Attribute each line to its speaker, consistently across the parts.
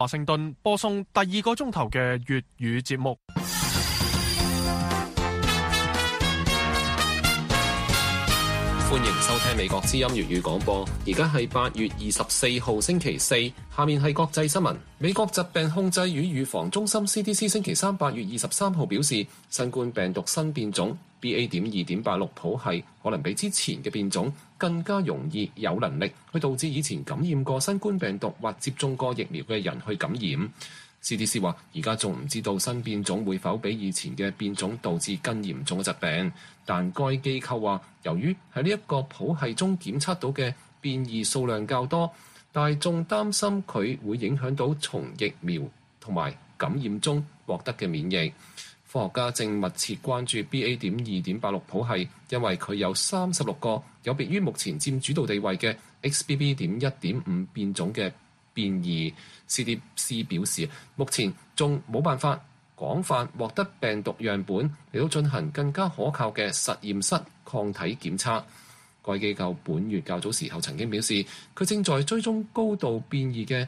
Speaker 1: 華盛頓播送第2個鐘頭嘅粵語節目。
Speaker 2: 歡迎收聽美國之音粵語廣播，而家係8月24號星期四，下面係國際新聞。美國疾病控制與預防中心 CDC 星期三8月23號表示，新冠病毒新變種 BA.2.86 譜系可能比之前嘅變種更加容易有能力去導致以前感染過新冠病毒或接種過疫苗嘅人去感染。CDC 話：而家仲唔知道新變種會否比以前嘅變種導致更嚴重嘅疾病，但該機構話，由於喺呢一個譜系中檢測到嘅變異數量較多，大眾擔心佢會影響到從疫苗同埋感染中獲得嘅免疫。科學家正密切關注 BA.2.86 譜系，因為佢有36個有別於目前佔主導地位嘅 XBB.1.5 變種嘅變異。CDC 表示，目前仲冇辦法廣泛獲得病毒樣本嚟到進行更加可靠嘅實驗室抗體檢測。該機構本月較早時候曾經表示，佢正在追蹤高度變異嘅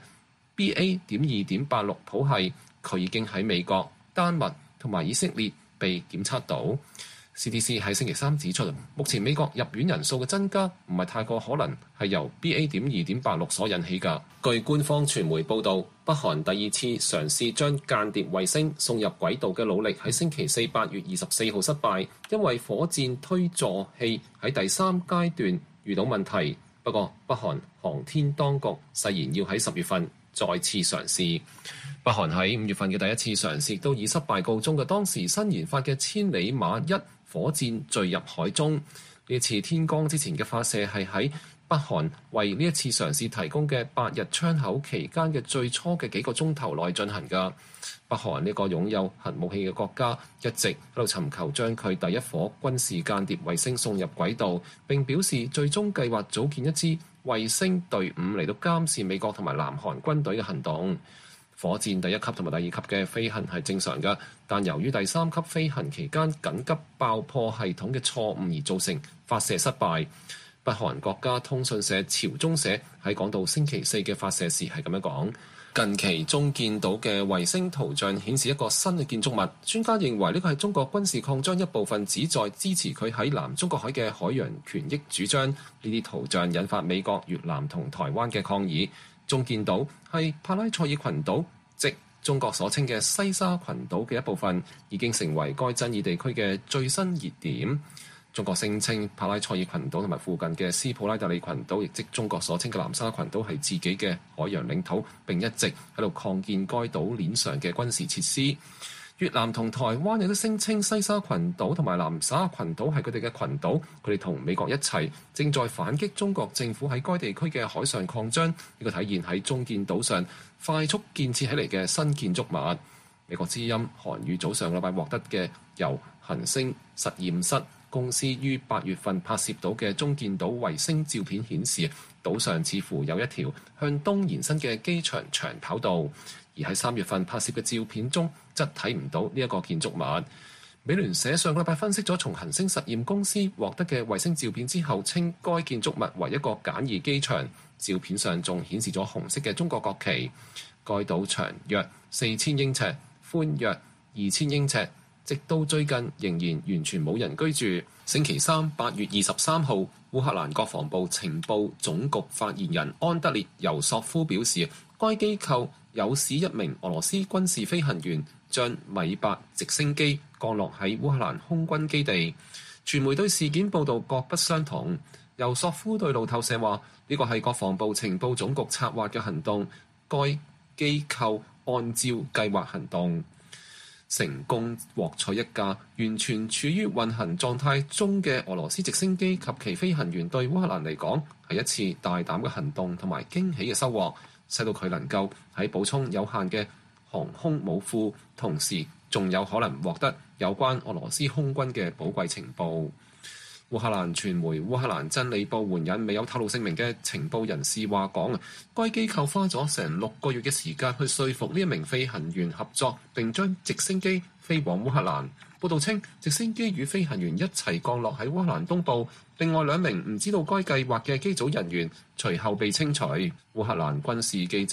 Speaker 2: BA.2.86 譜系，佢已經喺美國、丹麥同埋以色列被檢測到。CDC 喺星期三指出，目前美國入院人數嘅增加唔係太過可能係由 BA.2.86 所引起㗎。據官方傳媒報導，北韓第2次嘗試將間諜衛星送入軌道嘅努力喺星期四8月24號失敗，因為火箭推助器喺第3階段遇到問題。不過，北韓航天當局誓言要喺10月份再次嘗試。北韓喺5月份嘅第一次嘗試都以失敗告終嘅，當時新研發嘅千里馬1火箭墜入海中。呢次天光之前嘅發射係喺北韓為呢一次嘗試提供嘅8日窗口期間嘅最初嘅幾個鐘頭內進行㗎。北韓呢個擁有核武器嘅國家一直喺度尋求將佢第一顆軍事間諜衛星送入軌道，並表示最終計劃組建一支衛星隊伍嚟到監視美國同埋南韓軍隊嘅行動。火箭第1級同埋第2級嘅飛行係正常嘅，但由於第3級飛行期間緊急爆破系統嘅錯誤而造成發射失敗。北韓國家通訊社朝中社喺講到星期四嘅發射時係咁樣講：近期中見到嘅衛星圖像顯示一個新嘅建築物，專家認為呢個係中國軍事擴張一部分，旨在支持佢喺南中國海嘅海洋權益主張。呢啲圖像引發美國、越南同台灣嘅抗議。中見島係帕拉塞爾群島，即中國所稱嘅西沙群島嘅一部分，已經成為該爭議地區嘅最新熱點。中國聲稱帕拉塞爾群島同埋附近嘅斯普拉特里群島，亦即中國所稱嘅南沙群島，係自己嘅海洋領土，並一直喺度擴建該島鏈上嘅軍事設施。越南同台灣亦都聲稱西沙群島同埋南沙群島係佢哋嘅群島，佢哋同美國一齊正在反擊中國政府喺該地區嘅海上擴張。呢個體現喺中建島上快速建設起嚟嘅新建築物。美國之音韓語早上禮拜獲得嘅由恆星實驗室公司於8月份拍攝到嘅中建島衛星照片顯示，島上似乎有一條向東延伸嘅機場長跑道。而喺3月份拍攝嘅照片中，則睇唔到呢一個建築物。美聯社上個禮拜分析咗從恆星實驗公司獲得嘅衛星照片之後，稱該建築物為一個簡易機場。照片上仲顯示咗紅色嘅中國國旗。該島長約4000英尺，寬約2000英尺，直到最近仍然完全冇人居住。星期三8月23號，烏克蘭國防部情報總局發言人安德烈尤索夫表示，該機構有使一名俄羅斯軍事飛行員將米八直升機降落喺烏克蘭空軍基地。傳媒對事件報導各不相同。尤索夫對路透社話：呢個係國防部情報總局策劃嘅行動，該機構按照計劃行動，成功獲取一架完全處於運行狀態中嘅俄羅斯直升機及其飛行員，對烏克蘭嚟講係一次大膽嘅行動同埋驚喜嘅收穫，使到佢能夠喺補充有限嘅航空武庫，同時仲有可能獲得有關俄羅斯空軍嘅寶貴情報。烏克蘭傳媒烏克蘭真理報援引未有透露姓名嘅情報人士話講，該機構花咗成6個月嘅時間去說服呢一名飛行員合作，並將直升機飛往烏克蘭。報道稱，直升機與飛行員一齊降落喺烏克蘭東部，另外2名唔知道該計劃嘅機組人員隨後被清除。烏克蘭軍事記者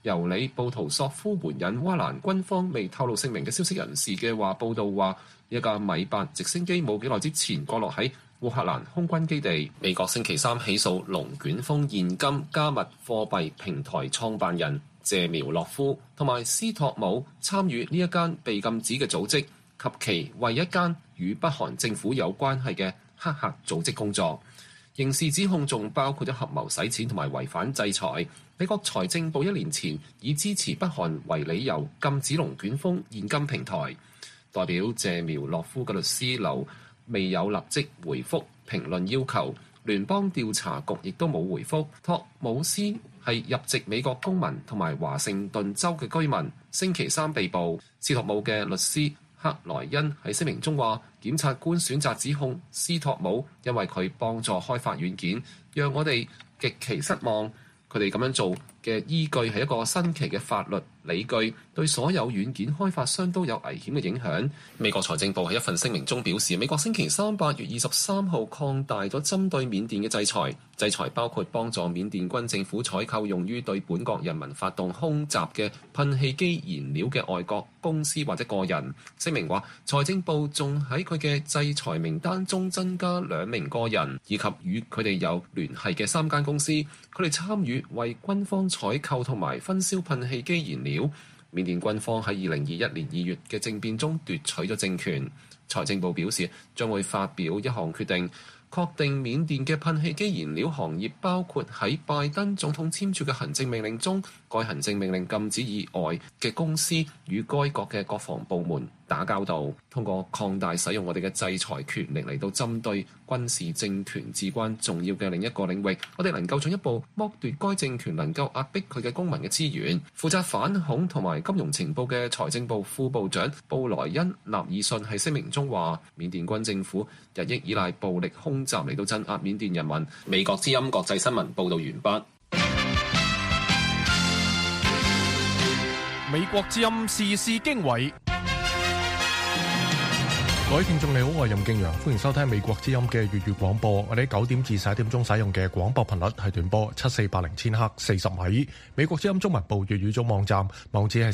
Speaker 2: 尤里布圖索夫援引烏克蘭軍方未透露姓名嘅消息人士嘅話報道話，一架米八直升機冇幾耐之前降落喺烏克蘭空軍基地。美國星期三起訴龍捲風現金加密貨幣平台創辦人謝苗洛夫同埋斯托姆參與呢一間被禁止嘅組織及其為一間與北韓政府有關係嘅黑客組織工作。刑事指控仲包括咗合謀洗錢同埋違反制裁。美國財政部1年前以支持北韓為理由禁止龍捲風現金平台。代表謝苗洛夫嘅律師樓未有立即回覆評論要求，聯邦調查局亦都冇回覆。托姆斯係入籍美國公民同埋華盛頓州嘅居民，星期三被捕。斯托姆嘅律師克萊恩喺聲明中話，檢察官選擇指控斯托姆因為佢幫助開發軟件，讓我哋極其失望。佢哋咁樣做嘅依據係一個新奇嘅法律理據，對所有軟件開發商都有危險嘅影響。美國財政部喺一份聲明中表示，美國星期三8月23號擴大咗針對緬甸嘅制裁，制裁包括幫助緬甸軍政府採購用於對本國人民發動空襲嘅噴氣機燃料嘅外國公司或者個人。聲明話，財政部仲喺佢嘅制裁名單中增加2名個人，以及與佢哋有聯繫嘅3間公司，佢哋參與為軍方採購同埋分銷噴氣機燃料。緬甸軍方喺2021年2月嘅政變中奪取咗政權。財政部表示將會發表一項決定，確定緬甸嘅噴氣機燃料行業包括喺拜登總統簽署嘅行政命令中，該行政命令禁止以外嘅公司與該國嘅國防部門打交道，通過擴大使用我哋嘅制裁權力嚟到針對軍事政權至關重要嘅另一個領域，我哋能夠進一步剝奪該政權能夠壓迫佢嘅公民嘅資源。負責反恐同埋金融情報嘅財政部副部長布萊恩納爾遜喺聲明中話，緬甸軍政府日益依賴暴力空襲嚟到鎮壓緬甸人民。美國之音國際新聞報道完畢。
Speaker 1: 美國之音時事經緯。
Speaker 3: 各位聽眾你好，我係任敬陽，歡迎收聽美國之音嘅粵語廣播。我哋喺9點至11點鐘使用嘅廣播頻率係短波7480千赫40米。美國之音中文部粵語組網站網址係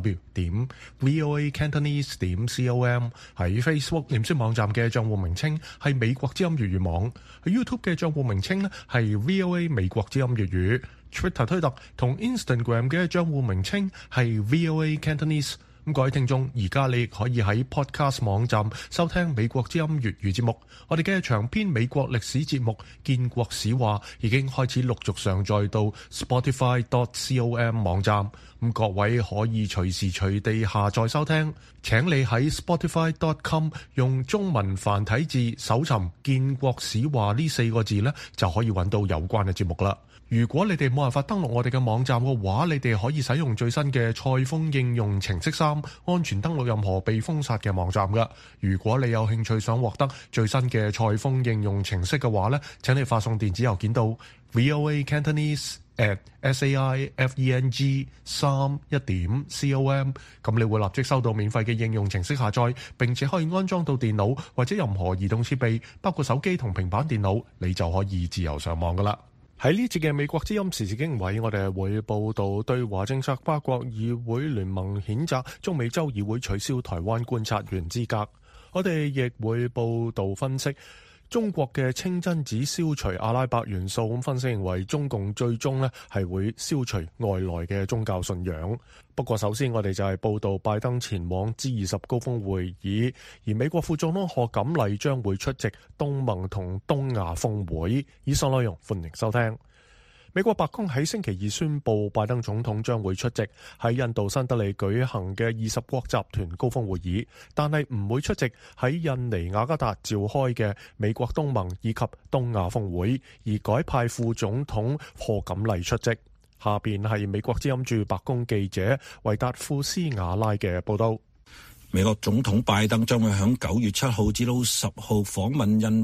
Speaker 3: 3w.voacantonese.com。喺 Facebook 臉書網站嘅賬戶名稱係美國之音粵語網。喺 YouTube 嘅賬戶名稱咧係 VOA 美國之音粵語。Twitter 推特同 Instagram 嘅賬戶名稱係 VOA Cantonese。各位聽眾，而家你亦可以喺 Podcast 網站收聽美國之音粵語節目。我哋嘅長篇美國歷史節目《建國史話》已經開始陸續上載到 Spotify.com 網站。各位可以隨時隨地下載收聽。請你喺 Spotify.com 用中文繁體字搜尋《建國史話》呢4個字呢，就可以揾到有關嘅節目啦。如果你哋冇辦法登錄我哋嘅網站嘅話，你哋可以使用最新嘅賽風應用程式3，安全登錄任何被封殺嘅網站㗎。如果你有興趣想獲得最新嘅賽風應用程式嘅話呢，請你發送電子郵件到 voacantonese@saifeng3.com， 咁你會立即收到免費嘅應用程式下載，並且可以安裝到電腦或者任何移動設備，包括手機同平板電腦，你就可以自由上網㗎啦。喺呢節嘅美國之音時事經緯，我哋會報道對華政策跨國議會聯盟譴責中美洲議會取消台灣觀察員資格。我哋亦會報道分析中國嘅清真寺消除阿拉伯元素，咁分析認為中共最終呢係會消除外來嘅宗教信仰。不過首先我哋就係報道拜登前往 G20 高峰會議，而美國副總統賀錦麗將會出席東盟同東亞峰會。以上內容歡迎收聽。美國白宮喺星期二宣布，拜登總統將會出席喺印度新德里舉行嘅20國集團高峰會議，但係唔會出席喺印尼雅加達召開嘅美國東盟以及東亞峰會，而改派副總統賀錦麗出席。下邊係美國之音駐白宮記者維達庫斯瓦拉嘅報道。
Speaker 4: 美國總統拜登將會喺9月7號至到10號訪問印度，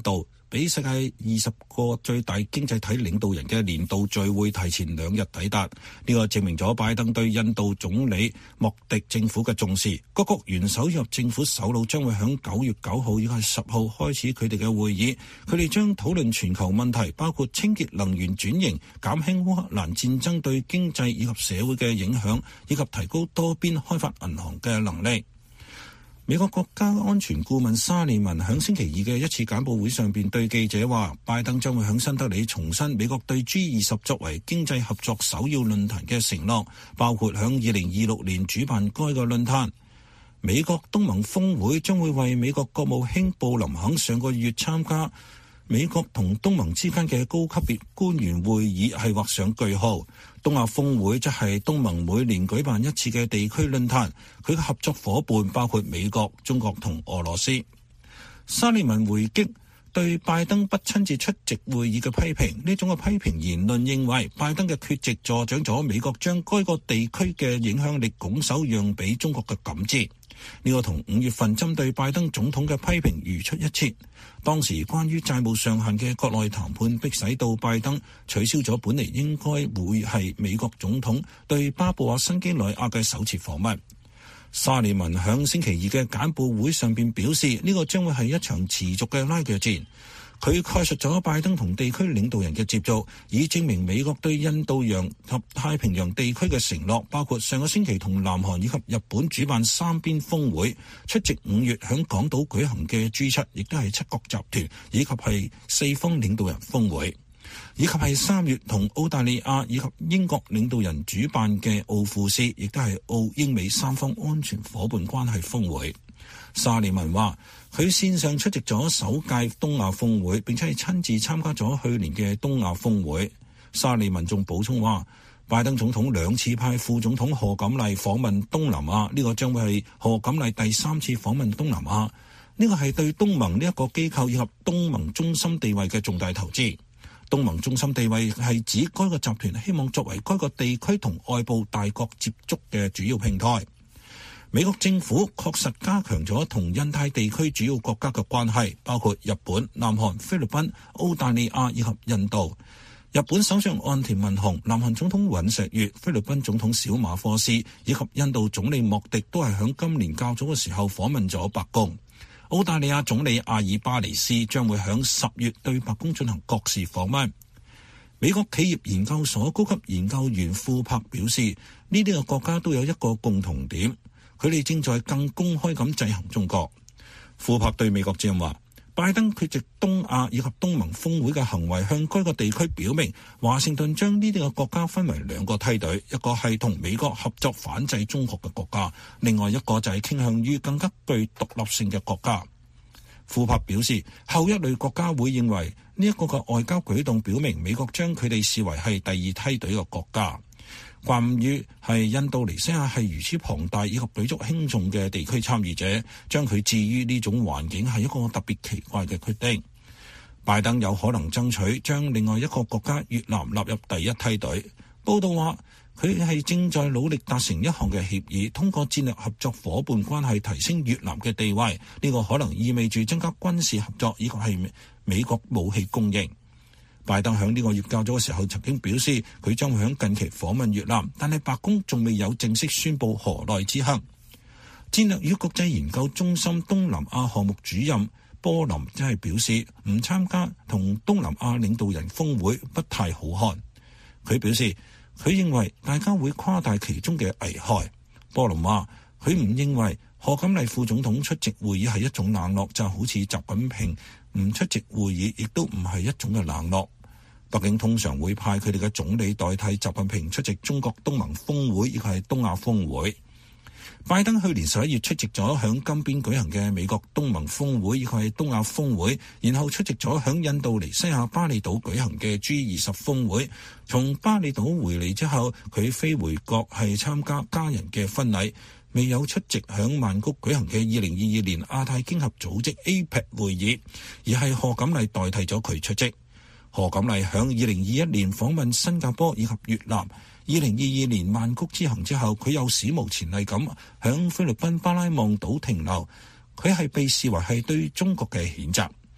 Speaker 4: 俾世界20個最大經濟體領導人嘅年度聚會提前2日抵達。呢個證明咗拜登對印度總理莫迪政府嘅重視。各國元首以及政府首腦將會喺9月9號以及10號開始佢哋嘅會議。佢哋將討論全球問題，包括清潔能源轉型、減輕烏克蘭戰爭對經濟以及社會嘅影響，以及提高多邊開發銀行嘅能力。美國國家安全顧問沙利文喺星期2嘅一次簡報會上邊對記者話，拜登將會喺新德里重申美國對 G20 作為經濟合作首要論壇嘅承諾，包括喺2026年主辦該個論壇。美國東盟峰會將會為美國國務卿布林肯上個月參加美國同東盟之間嘅高級別官員會議係畫上句號。東亞峰會則係東盟每年舉辦一次嘅地區論壇，佢嘅合作夥伴包括美國、中國同俄羅斯。沙利文回擊對拜登不親自出席會議嘅批評，呢種嘅批評言論認為拜登嘅缺席助長咗美國將該個地區嘅影響力拱手讓俾中國嘅感知。呢個同5月份針對拜登總統嘅批評如出一轍。當時關於債務上限嘅國內談判迫使到拜登取消咗本嚟應該會係美國總統對巴布亞新幾內亞嘅首次訪問。沙利文響星期2嘅簡報會上邊表示，呢個將會係一場持續嘅拉鋸戰。佢概述咗拜登同地區領導人嘅接觸，以證明美國對印度洋及太平洋地區嘅承諾，包括上個星期同南韓以及日本主辦三邊峰會，出席5月響港島舉行嘅 G7， 亦都係7國集團，以及係4方領導人峰會，以及係3月同澳大利亞以及英國領導人主辦嘅奧庫斯，亦都係澳英美三方安全夥伴關係峰會。沙利文話，佢線上出席咗首屆東亞峰會，並且係親自參加咗去年嘅東亞峰會。沙利文仲補充話，拜登總統2次派副總統賀錦麗訪問東南亞，呢個將會係賀錦麗第3次訪問東南亞。呢個係對東盟呢一個機構以及東盟中心地位嘅重大投資。東盟中心地位係指該個集團希望作為該個地區同外部大國接觸嘅主要平台。美國政府確實加強咗同印太地區主要國家嘅關係，包括日本、南韓、菲律賓、澳大利亞以及印度。日本首相岸田文雄、南韓總統尹錫悅、菲律賓總統小馬科斯以及印度總理莫迪都係響今年較早嘅時候訪問咗白宮。澳大利亞總理阿爾巴尼斯將會響10月對白宮進行國事訪問。美國企業研究所高級研究員庫珀表示，呢啲個國家都有一個共同點，佢哋正在更公開咁制衡中國。庫珀對美國之音話，拜登缺席東亞以及東盟峰會嘅行為向該個地區表明，華盛頓將呢啲個國家分為2個梯隊，一個係同美國合作反制中國嘅國家，另外一個就係傾向於更加具獨立性嘅國家。庫珀表示，後一類國家會認為呢一個嘅外交舉動表明美國將佢哋視為係第2梯隊嘅國家。關於係印度尼西亞係如此龐大以及舉足輕重嘅地區參與者，將佢置於呢種環境係一個特別奇怪嘅決定。拜登有可能爭取將另外一個國家越南納入第1梯隊。報道話，佢係正在努力達成一項嘅協議，通過戰略合作夥伴關係提升越南嘅地位。呢個可能意味住增加軍事合作以及係美國武器供應。拜登喺呢個月較早嘅時候曾經表示，佢將會喺近期訪問越南，但係白宮仲未有正式宣布何來之行。戰略與國際研究中心東南亞項目主任波林即係表示，唔參加同東南亞領導人峰會不太好看。佢表示，佢認為大家會誇大其中嘅危害。波林話，佢唔認為賀錦麗副總統出席會議係一種冷落，就好似習近平唔出席會議亦都唔係一種嘅冷落。北京通常會派佢哋嘅總理代替習近平出席中國東盟峰會，亦係東亞峰會。拜登去年11月出席咗響金邊舉行嘅美國東盟峰會，亦係東亞峰會，然後出席咗響印度尼西亞巴厘島舉行嘅 G20 峰會。從巴厘島回嚟之後，佢飛回國係參加家人嘅婚禮，未有出席響曼谷舉行嘅2022年亞太經合組織 APEC 會議，而係賀錦麗代替咗佢出席。賀錦麗響2021年訪問新加坡以及越南，2022年曼谷之行之後，佢又史無前例咁響菲律賓巴拉望島停留，佢係被視為係對中國嘅譴責。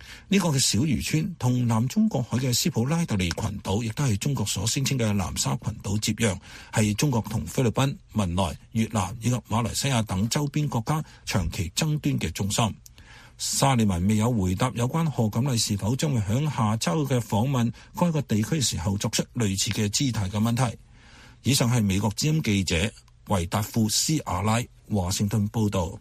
Speaker 4: 呢個嘅小漁村同南中國海嘅斯普拉特尼群島，亦都係中國所聲稱嘅南沙群島接壤，係中國同菲律賓、文萊、越南以及馬來西亞等周邊國家長期爭端嘅中心。沙利文未有回答有關賀錦麗是否將會響下週嘅訪問該個地區時候作出類似嘅姿態嘅問題。以上係美國之音記者維達富斯阿拉華盛頓報導。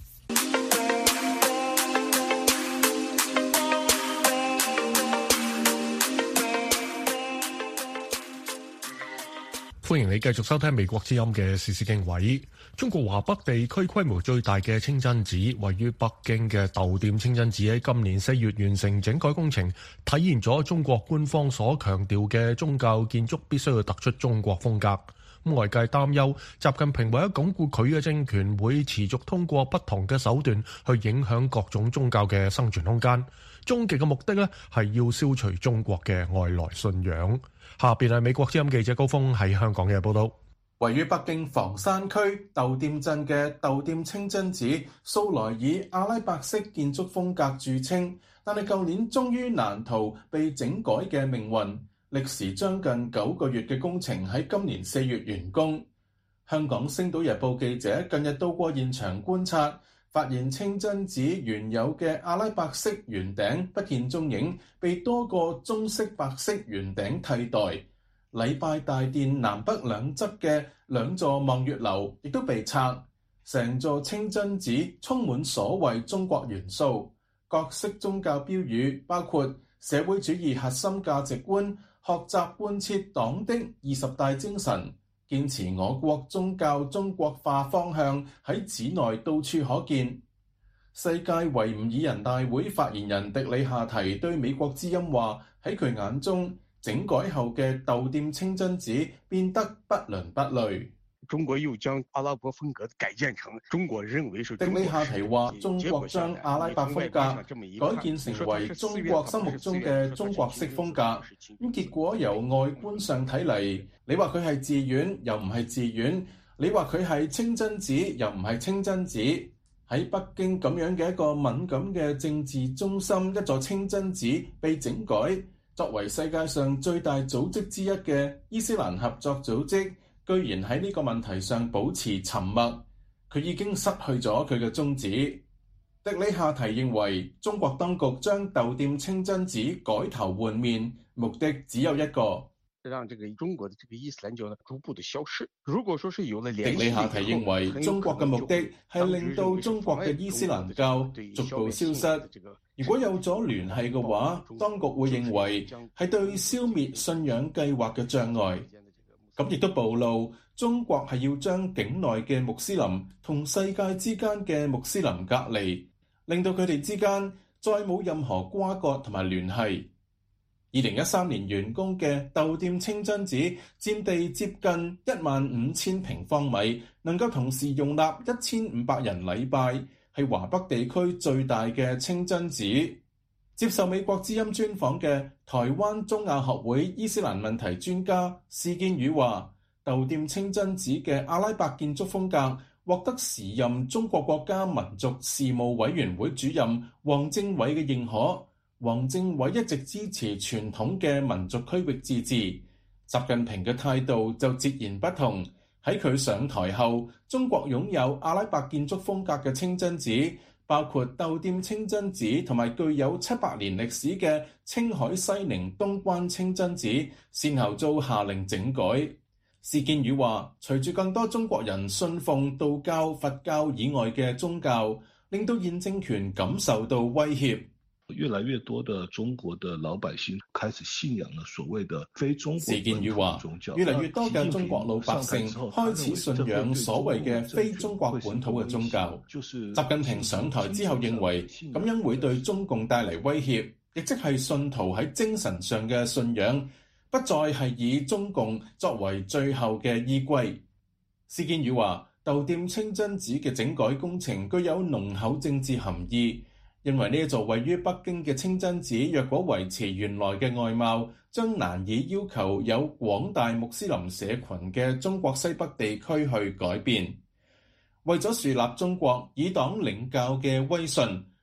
Speaker 3: 歡迎你繼續收聽美國之音嘅時事經緯。中國華北地區規模最大嘅清真寺，位於北京嘅豆店清真寺喺今年4月完成整改工程，體現咗中國官方所強調嘅宗教建築必須要突出中國風格。外界擔憂習近平為咗鞏固佢嘅政權，會持續通過不同嘅手段去影響各種宗教嘅生存空間。終極嘅目的呢，係要消除中國嘅外來信仰。下邊係美國之音記者高峰喺香港嘅報道。
Speaker 5: 位於北京房山區豆店鎮嘅豆店清真寺，素來以阿拉伯式建築風格著稱，但係舊年終於難逃被整改嘅命運。歷時將近9個月嘅工程喺今年4月完工。香港星島日報記者近日到過現場觀察，發現清真寺原有嘅阿拉伯式圓頂不見蹤影，被多個中式白色圓頂替代。禮拜大殿南北兩側嘅2座望月樓亦都被拆。成座清真寺充滿所謂中國元素，各式宗教標語包括社會主義核心價值觀、學習貫徹黨的20大精神、堅持我國宗教中國化方向喺寺內到處可見。世界維吾爾人大會發言人迪里夏提對美國之音話，喺佢眼中，整改後嘅豆店清真寺變得不倫不類。
Speaker 6: 中國又將阿拉伯風格改建成中國認為是。
Speaker 5: 迪里夏提話：中國將阿拉伯風格改建成為中國心目中嘅中國式風格，咁結果由外觀上睇嚟，你話佢係寺院又唔係寺院，你話佢係清真寺又唔係清真寺。喺北京咁樣嘅一個敏感嘅政治中心，一座清真寺被整改，作為世界上最大組織之一嘅伊斯蘭合作組織，居然喺呢個問題上保持沉默，佢已經失去咗佢嘅宗旨。迪里夏提認為，中國當局將豆店清真寺改頭換面，目的只有一個。
Speaker 6: 讓這個中國的這個伊斯蘭教呢逐步的消失。如果說是有了聯繫，
Speaker 5: 迪里夏提認為中國嘅目的係令到中國嘅伊斯蘭教逐步消失。如果有咗聯繫嘅話，當局會認為係對消滅信仰計劃嘅障礙。咁亦都暴露中國係要將境內嘅穆斯林同世界之間嘅穆斯林隔離，令到佢哋之間再冇任何瓜葛同埋聯繫。2013年完工嘅豆店清真寺佔地接近15000平方米，能夠同時容納1500人禮拜，係華北地區最大嘅清真寺。接受美國之音專訪嘅台灣中亞學會伊斯蘭問題專家施建宇話，豆店清真寺嘅阿拉伯建築風格獲得時任中國國家民族事務委員會主任王政委嘅認可。王政委一直支持傳統嘅民族區域自治，習近平嘅態度就截然不同。喺佢上台後，中國擁有阿拉伯建築風格嘅清真寺，包括豆店清真寺同埋具有700年歷史嘅青海西寧東關清真寺，先後遭下令整改。施建宇話，隨住更多中國人信奉道教、佛教以外嘅宗教，令到現政權感受到威脅。
Speaker 7: 越來越多的中國的老百姓開始信仰了所謂的非中國本土宗教。
Speaker 5: 越來越多嘅中國老百姓開始信仰所謂嘅非中國本土嘅宗教。習近平上台之後認為咁樣會對中共帶嚟威脅，亦即係信徒喺精神上嘅信仰不再係以中共作為最後嘅依歸。施建宇話，豆店清真寺嘅整改工程具有濃厚政治含義。因為呢一座位於北京嘅清真寺，若果維持原來嘅外貌，將難以要求有廣大穆斯林社群嘅中國西北地區去改變。為咗樹立中國以黨領教嘅威信，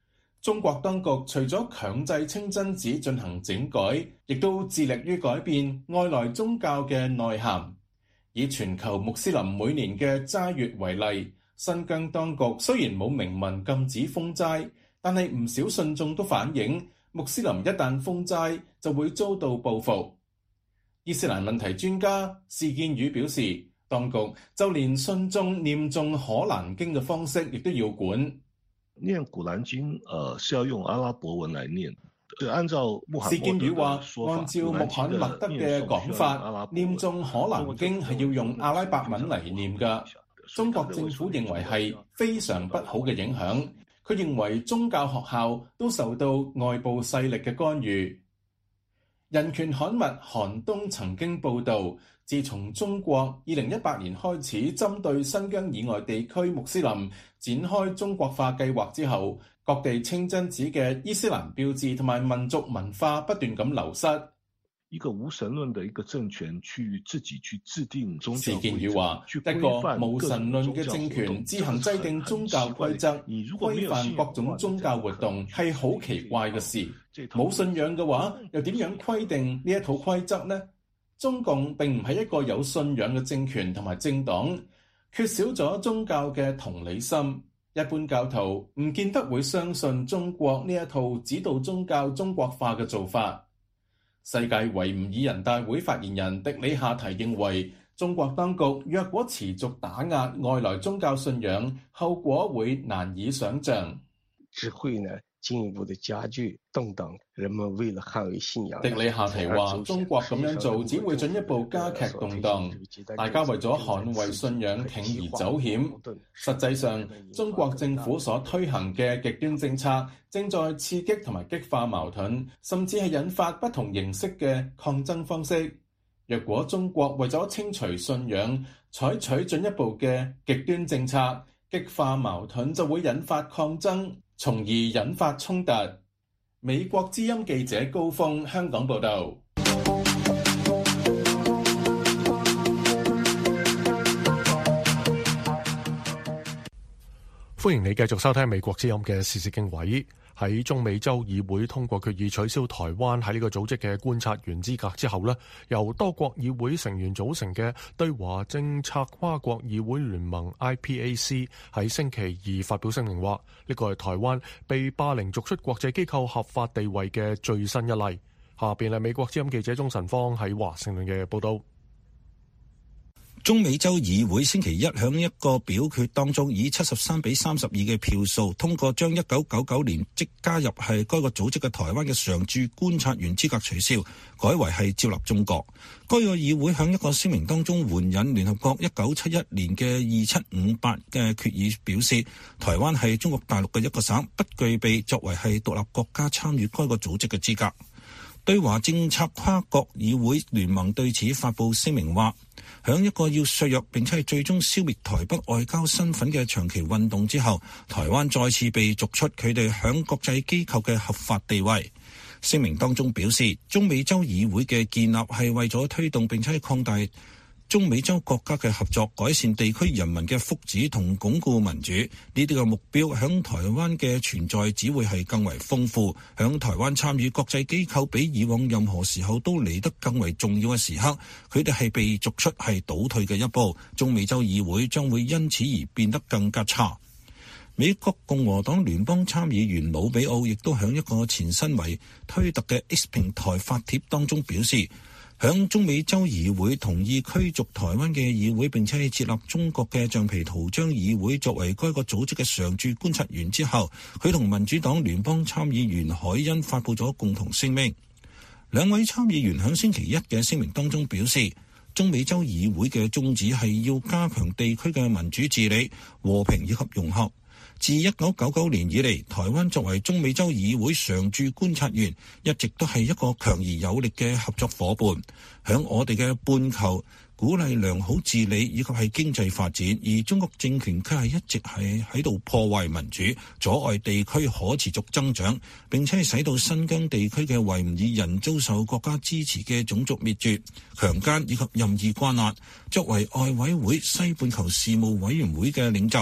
Speaker 5: 中國當局除咗強制清真寺進行整改，亦都致力於改變外來宗教嘅內涵。以全球穆斯林每年嘅齋月為例，新疆當局雖然冇明文禁止封齋，但係唔少信眾都反映，穆斯林一旦封齋就會遭到報復。伊斯蘭問題專家事建宇表示，當局就連信眾念誦可蘭經嘅方式亦都要管。
Speaker 7: 念古蘭經，是要用阿拉伯文來念。按照
Speaker 5: 事建宇話，按照穆罕默德嘅講法，念誦可蘭經係要用阿拉伯文嚟念㗎。中國政府認為係非常不好嘅影響。佢認為宗教學校都受到外部勢力嘅干預。人權刊物《寒冬》曾經報導，自從中國2018年開始針對新疆以外地區穆斯林展開中國化計劃之後，各地清真寺嘅伊斯蘭標誌同埋民族文化不斷咁流失。
Speaker 7: 一個無神論的一個政權去自己去制定宗教規則。
Speaker 5: 事件語話，一個無神論嘅政權自行制定宗教規則，規範各種宗教活動係好奇怪嘅事。冇信仰嘅話，又點樣規定呢一套規則呢？中共並唔係一個有信仰嘅政權同埋政黨，缺少咗宗教嘅同理心。一般教徒唔見得會相信中國呢一套指導宗教中國化嘅做法。世界維吾爾人大會發言人迪里夏提認為，中國當局若果持續打壓外來宗教信仰，後果會難以想像，
Speaker 6: 只會呢進一步的加劇動盪人們為了捍衛信仰。
Speaker 5: 迪里夏提話，中國咁樣做只會進一步加劇動盪，大家為咗捍衛信仰鋌而走險。實際上，中國政府所推行嘅極端政策正在刺激同埋激化矛盾，甚至係引發不同形式嘅抗爭方式。若果中國為咗清除信仰，採取進一步嘅極端政策，激化矛盾就會引發抗爭，從而引發衝突。美國之音記者高峰香港報道。
Speaker 3: 歡迎你繼續收聽美國之音嘅時事經緯。喺中美洲議會通過決議取消台灣喺呢個組織嘅觀察員資格之後呢，由多國議會成員組成嘅對華政策跨國議會聯盟 IPAC 喺星期二發表聲明話，呢個係台灣被霸凌逐出國際機構合法地位嘅最新一例。下邊係美國之音記者鍾晨芳喺華盛頓嘅報道。
Speaker 4: 中美洲議會星期一響一個表決當中，以73-32嘅票數通過將1999年即加入係該個組織嘅台灣嘅常駐觀察員資格取消，改為係接納中國。該個議會響一個聲明當中援引聯合國1971年嘅2758嘅決議，表示台灣係中國大陸嘅一個省，不具備作為係獨立國家參與該個組織嘅資格。對華政策跨國議會聯盟對此發布聲明話，響一個要削弱並且係最終消滅台北外交身份嘅長期運動之後，台灣再次被逐出佢哋響國際機構嘅合法地位。聲明當中表示，中美洲議會嘅建立係為咗推動並且係擴大中美洲國家嘅合作，改善地區人民嘅福祉同鞏固民主，呢啲嘅目標響台灣嘅存在只會係更為豐富。響台灣參與國際機構比以往任何時候都嚟得更為重要嘅時刻，佢哋係被逐出係倒退嘅一步，中美洲議會將會因此而變得更加差。美國共和黨聯邦參議員魯比奧亦都響一個前身為推特嘅 X 平台發帖當中表示，響中美洲議會同意驅逐台灣嘅議會，並且係設立中國嘅橡皮圖章議會作為該個組織嘅常駐觀察員之後，佢同民主黨聯邦參議員海恩發布咗共同聲明。兩位參議員響星期一嘅聲明當中表示，中美洲議會嘅宗旨係要加強地區嘅民主治理、和平以及融合。自1999年以嚟，台灣作為中美洲議會常駐觀察員，一直都係一個強而有力嘅合作夥伴。響我哋嘅半球鼓勵良好治理以及係經濟發展，而中國政權卻係一直係喺度破壞民主，阻礙地區可持續增長，並且係使到新疆地區嘅維吾爾人遭受國家支持嘅種族滅絕、強姦以及任意關押。作為外委會西半球事務委員會嘅領袖，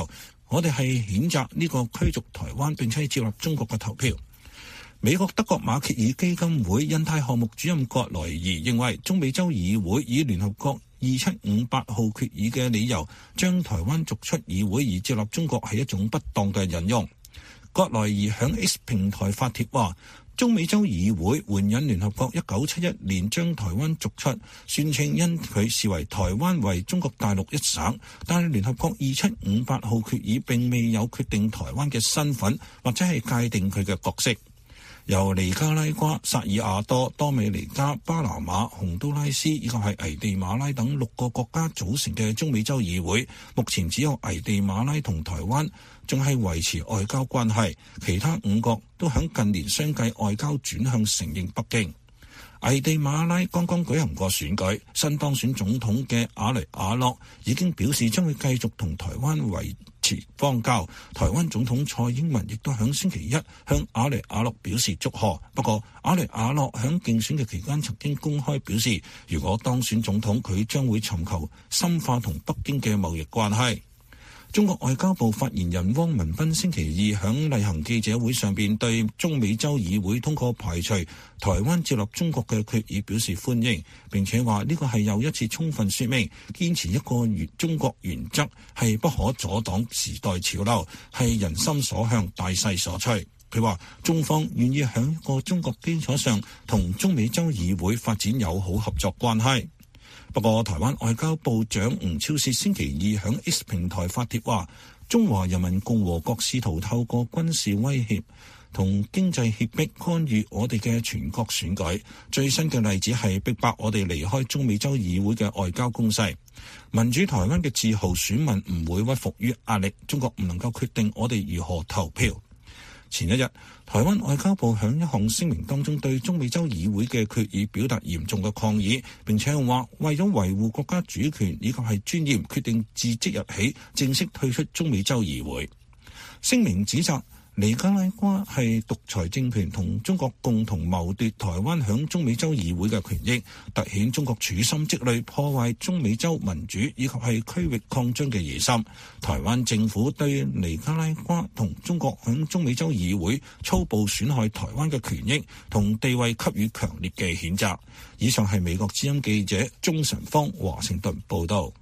Speaker 4: 我哋係譴責呢個驅逐台灣並且接納中國嘅投票。美國德國馬歇爾基金會印太項目主任葛萊儀認為，中美洲議會以聯合國2758號決議嘅理由將台灣逐出議會而接納中國係一種不當嘅引用。葛萊儀響 X 平台發帖話，中美洲議會援引聯合國1971年將台灣逐出，宣稱因佢視為台灣為中國大陸一省，但係聯合國2758號決議並未有決定台灣嘅身份或者係界定佢嘅角色。由尼加拉瓜、薩爾瓦多、多美尼加、巴拿馬、洪都拉斯以及係危地馬拉等6個國家組成嘅中美洲議會，目前只有危地馬拉同台灣仲係維持外交關係，其他5國都響近年相繼外交轉向承認北京。危地馬拉剛剛舉行過選舉，新當選總統嘅阿雷亞諾已經表示將會繼續同台灣維持邦交。台灣總統蔡英文亦都響星期一向阿雷亞諾表示祝賀。不過，阿雷亞諾響競選嘅期間曾經公開表示，如果當選總統，佢將會尋求深化同北京嘅貿易關係。中國外交部發言人汪文斌星期二響例行記者會上邊對中美洲議會通過排除台灣接納中國嘅決議表示歡迎，並且話呢個係又一次充分說明堅持一個中國原則係不可阻擋時代潮流，係人心所向、大勢所趨。佢話中方願意響一個中國基礎上同中美洲議會發展友好合作關係。不過，台灣外交部長吳釗燮星期二響 X 平台發帖話，中華人民共和國試圖透過軍事威脅同經濟脅迫干預我哋嘅全國選舉，最新嘅例子係逼迫我哋離開中美洲議會嘅外交攻勢。民主台灣嘅自豪選民唔會屈服於壓力，中國唔能夠決定我哋如何投票。前一日，台灣外交部響一項聲明當中對中美洲議會嘅決議表達嚴重嘅抗議，並且話為咗維護國家主權以及係尊嚴，決定自即日起正式退出中美洲議會。聲明指責尼加拉瓜係獨裁政權，同中國共同謀奪台灣響中美洲議會嘅權益，凸顯中國處心積慮破壞中美洲民主以及係區域擴張嘅野心。台灣政府對尼加拉瓜同中國響中美洲議會粗暴損害台灣嘅權益同地位給予強烈嘅譴責。以上係美國之音記者鍾晨芳華盛頓報道。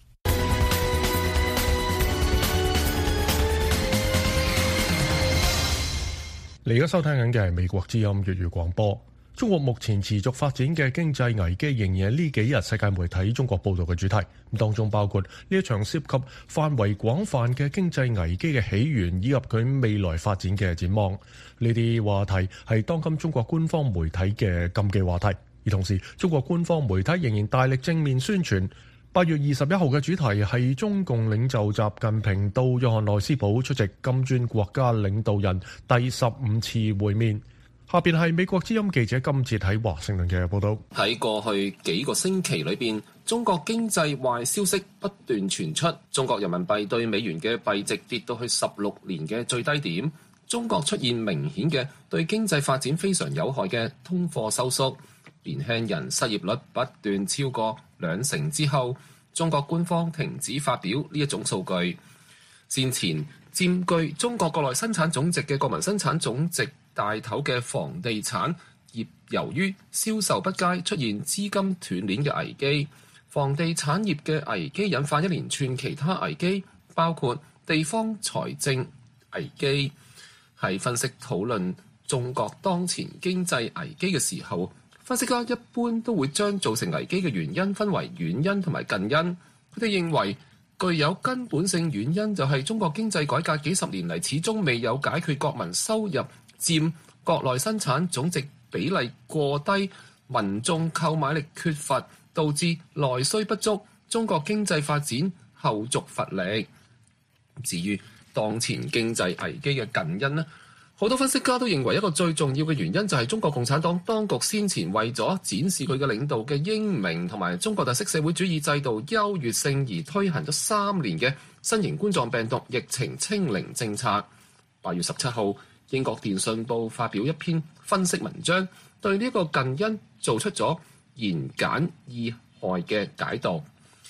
Speaker 3: 你而家收聽緊嘅係美國之音粵語廣播。中國目前持續發展嘅經濟危機仍然係呢幾日世界媒體中國報道嘅主題，當中包括呢一場涉及範圍廣泛嘅經濟危機嘅起源以及佢未來發展嘅展望。呢啲話題係當今中國官方媒體嘅禁忌話題，而同時中國官方媒體仍然大力正面宣傳。8月21號嘅主題係中共領袖習近平到約翰內斯堡出席金磚國家領導人第15次會面。下邊係美國之音記者金哲喺華盛頓嘅報道。
Speaker 2: 喺過去幾個星期裏邊，中國經濟壞消息不斷傳出，中國人民幣對美元嘅幣值跌到去16年嘅最低點，中國出現明顯嘅對經濟發展非常有害嘅通貨收縮，年輕人失業率不斷超過2成之後，中國官方停止發表呢一種數據。先前佔據中國國內生產總值嘅國民生產總值大頭嘅房地產業，由於銷售不佳，出現資金斷鏈嘅危機。房地產業嘅危機引發一連串其他危機，包括地方財政危機。喺分析討論中國當前經濟危機嘅時候，分析家一般都會將造成危機嘅原因分為遠因同埋近因。佢哋認為具有根本性原因就係中國經濟改革幾十年嚟始終未有解決國民收入佔國內生產總值比例過低，民眾購買力缺乏，導致內需不足，中國經濟發展後續乏力。至於當前經濟危機嘅近因呢，好多分析家都認為一個最重要嘅原因就係中國共產黨當局先前為咗展示佢嘅領導嘅英明同埋中國特色社會主義制度優越性而推行咗3年嘅新型冠狀病毒疫情清零政策。8月17號，英國電訊報發表一篇分析文章，對呢個近因做出咗言簡意賅嘅解讀。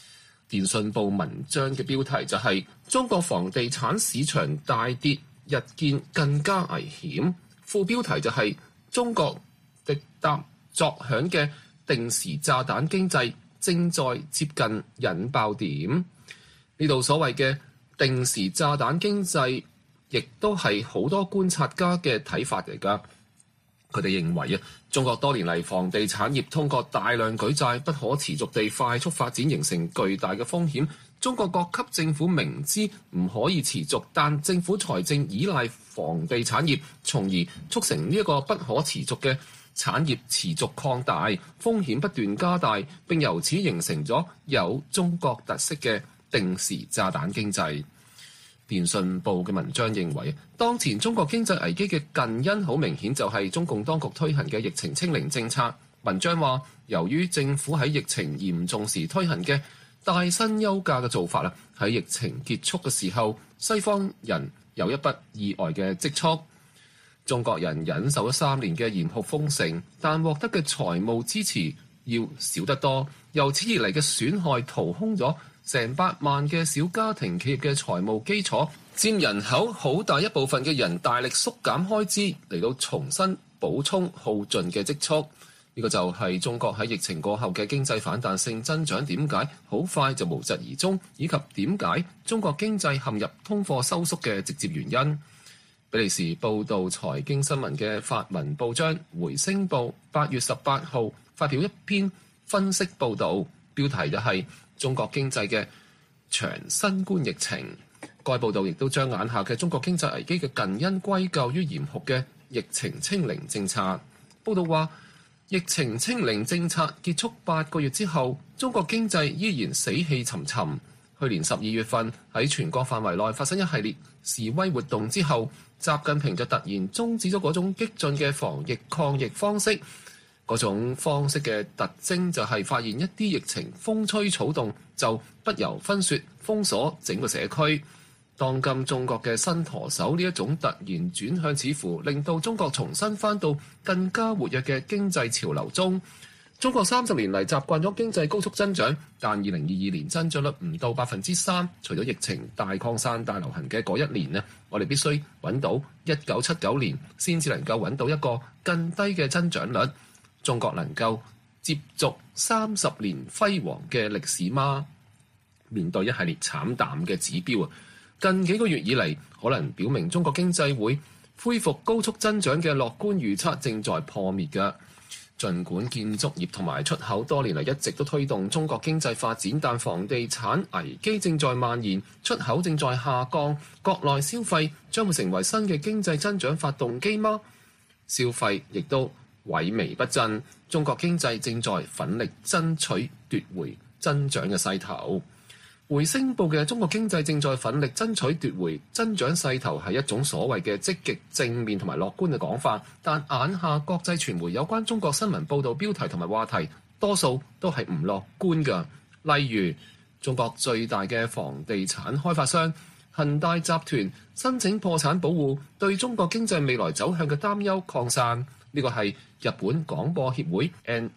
Speaker 2: 電訊報文章嘅標題就係中國房地產市場大跌，日見更加危險。副標題就係中國滴答作響嘅定時炸彈經濟正在接近引爆點。呢度所謂嘅定時炸彈經濟，亦都係好多觀察家嘅睇法嚟㗎。佢哋認為中國多年嚟房地產業通過大量舉債，不可持續地快速發展，形成巨大嘅風險。中國各級政府明知唔可以持續，但政府財政依賴房地產業，從而促成呢一個不可持續嘅產業持續擴大，風險不斷加大，並由此形成咗有中國特色嘅定時炸彈經濟。電訊報嘅文章認為，當前中國經濟危機嘅近因好明顯就係中共當局推行嘅疫情清零政策。文章話，由於政府喺疫情嚴重時推行嘅帶薪休假嘅做法啦，喺疫情結束嘅時候，西方人有一筆意外嘅積蓄。中國人忍受咗3年嘅嚴酷封城，但獲得嘅財務支持要少得多，由此而嚟嘅損害掏空咗成百萬嘅小家庭企業嘅財務基礎，佔人口好大一部分嘅人大力縮減開支嚟到重新補充耗盡嘅積蓄。呢個就係中國喺疫情過後嘅經濟反彈性增長點解好快就無疾而終，以及點解中國經濟陷入通貨收縮嘅直接原因。比利時報導財經新聞嘅法文報章《回聲報》8月18號發表一篇分析報導，標題就係中國經濟嘅長新冠疫情。該報導亦都將眼下嘅中國經濟危機嘅近因歸咎於嚴酷嘅疫情清零政策。報導話，疫情清零政策結束8個月之後，中國經濟依然死氣沉沉。去年12月份喺全國範圍內發生一系列示威活動之後，習近平就突然終止咗嗰種激進嘅防疫抗疫方式。嗰種方式嘅特徵就係發現一啲疫情風吹草動就不由分說封鎖整個社區。當今中國嘅新舵手呢一種突然轉向，似乎令到中國重新返到更加活躍嘅經濟潮流中。中國30年嚟習慣咗經濟高速增長，但2022年增長率唔到3%。除咗疫情大擴散、大流行嘅嗰一年呢，我哋必須揾到1979年先至能夠揾到一個更低嘅增長率。中國能夠接續30年輝煌嘅歷史嗎？面對一系列慘淡嘅指標，近幾個月以嚟，可能表明中國經濟會恢復高速增長嘅樂觀預測正在破滅嘅。儘管建築業同埋出口多年嚟一直都推動中國經濟發展，但房地產危機正在蔓延，出口正在下降，國內消費將會成為新嘅經濟增長發動機嗎？消費亦都萎靡不振，中國經濟正在奮力爭取奪回增長嘅勢頭。回聲報嘅中國經濟正在奮力爭取奪回增長勢頭係一種所謂嘅積極正面同埋樂觀嘅講法，但眼下國際傳媒有關中國新聞報導標題同埋話題多數都係唔樂觀㗎。例如中國最大嘅房地產開發商恒大集團申請破產保護，對中國經濟未來走向嘅擔憂擴散。呢個係日本廣播協會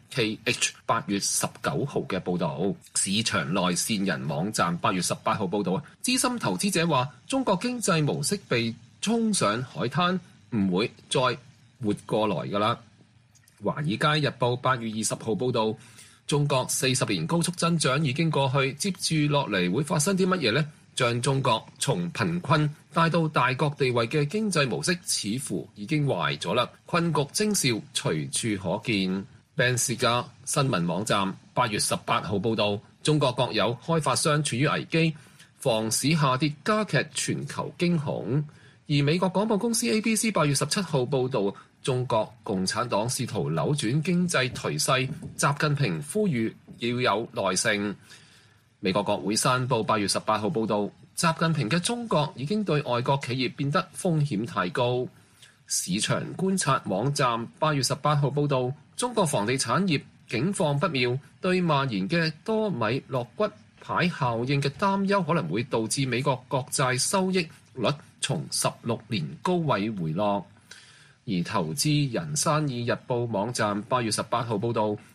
Speaker 2: NKH 8月19號嘅報導。市場內線人網站8月18號報導，資深投資者話中國經濟模式被衝上海灘，唔會再活過來㗎啦。華爾街日報8月20號報導，中國40年高速增長已經過去，接住落嚟會發生啲乜嘢呢？將中國從貧困帶到大國地位嘅經濟模式似乎已經壞咗啦，困局徵兆隨處可見。Ben Siga 新聞網站8月18號報導，中國國有開發商處於危機，房市下跌加劇全球驚恐。而美國廣播公司 ABC 8月17號報導，中國共產黨試圖扭轉經濟頹勢，習近平呼籲要有耐性。美國國會山報8月18號報導，習近平嘅中國已經對外國企業變得風險太高。市場觀察網站8月18號報導，中國房地產業境況不妙，對蔓延嘅多米諾骨牌效應嘅擔憂可能會導致美國國債收益率從16年高位回落。而投資人生意日報網站8月18號報導，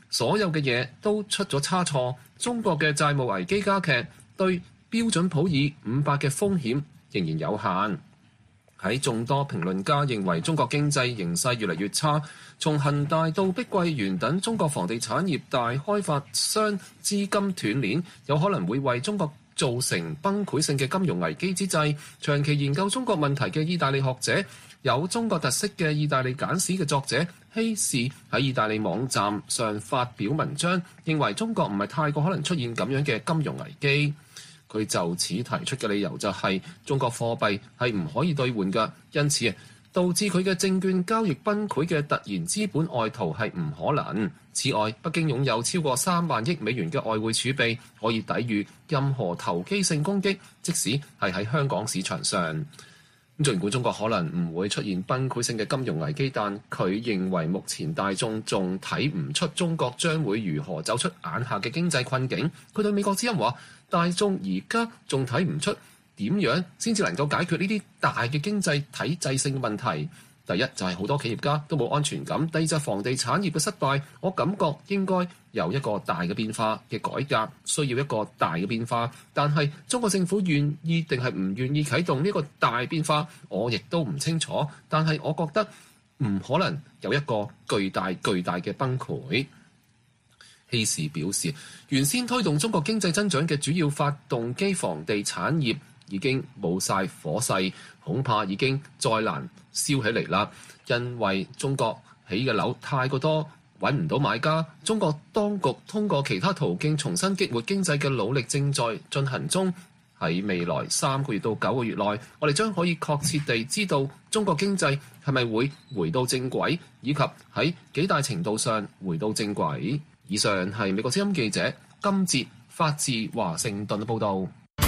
Speaker 2: 所有嘅嘢都出咗差錯，中國嘅債務危機加劇，對標準普爾500嘅風險仍然有限。喺眾多評論家認為中國經濟形勢越嚟越差，從恒大到碧桂園等中國房地產業大開發商資金斷鏈，有可能會為中國造成崩潰性嘅金融危機之際，長期研究中國問題嘅意大利學者，有中國特色嘅意大利簡史嘅作者希士喺意大利網站上發表文章，認為中國唔係太過可能出現咁樣嘅金融危機。佢就此提出嘅理由就係中國貨幣係唔可以兌換㗎，因此導致佢嘅證券交易崩潰嘅突然資本外逃係唔可能。此外，北京擁有超過3萬億美元嘅外匯儲備，可以抵禦任何投機性攻擊，即使係喺香港市場上。儘管中國可能唔會出現崩潰性嘅金融危機，但佢認為目前大眾仲睇唔出中國將會如何走出眼下嘅經濟困境。佢對美國之音話：大眾而家仲睇唔出點樣先至能夠解決呢啲大嘅經濟體制性嘅問題。第一就係好多企業家都冇安全感，第二就係房地產業嘅失敗。我感覺應該有一個大嘅變化嘅改革，需要一個大嘅變化。但係中國政府願意定係唔願意啟動呢個大變化，我亦都唔清楚。但係我覺得唔可能有一個巨大嘅崩潰。希士表示，原先推動中國經濟增長嘅主要發動機房地產業已經冇晒火勢，恐怕已經再難燒起嚟啦。因為中國起嘅樓太過多，揾唔到買家。中國當局通過其他途徑重新激活經濟嘅努力正在進行中。喺未來3個月到9個月內，我哋將可以確切地知道中國經濟係咪會回到正軌，以及喺幾大程度上回到正軌。以上係美國之音記者金哲發自華盛頓嘅報導。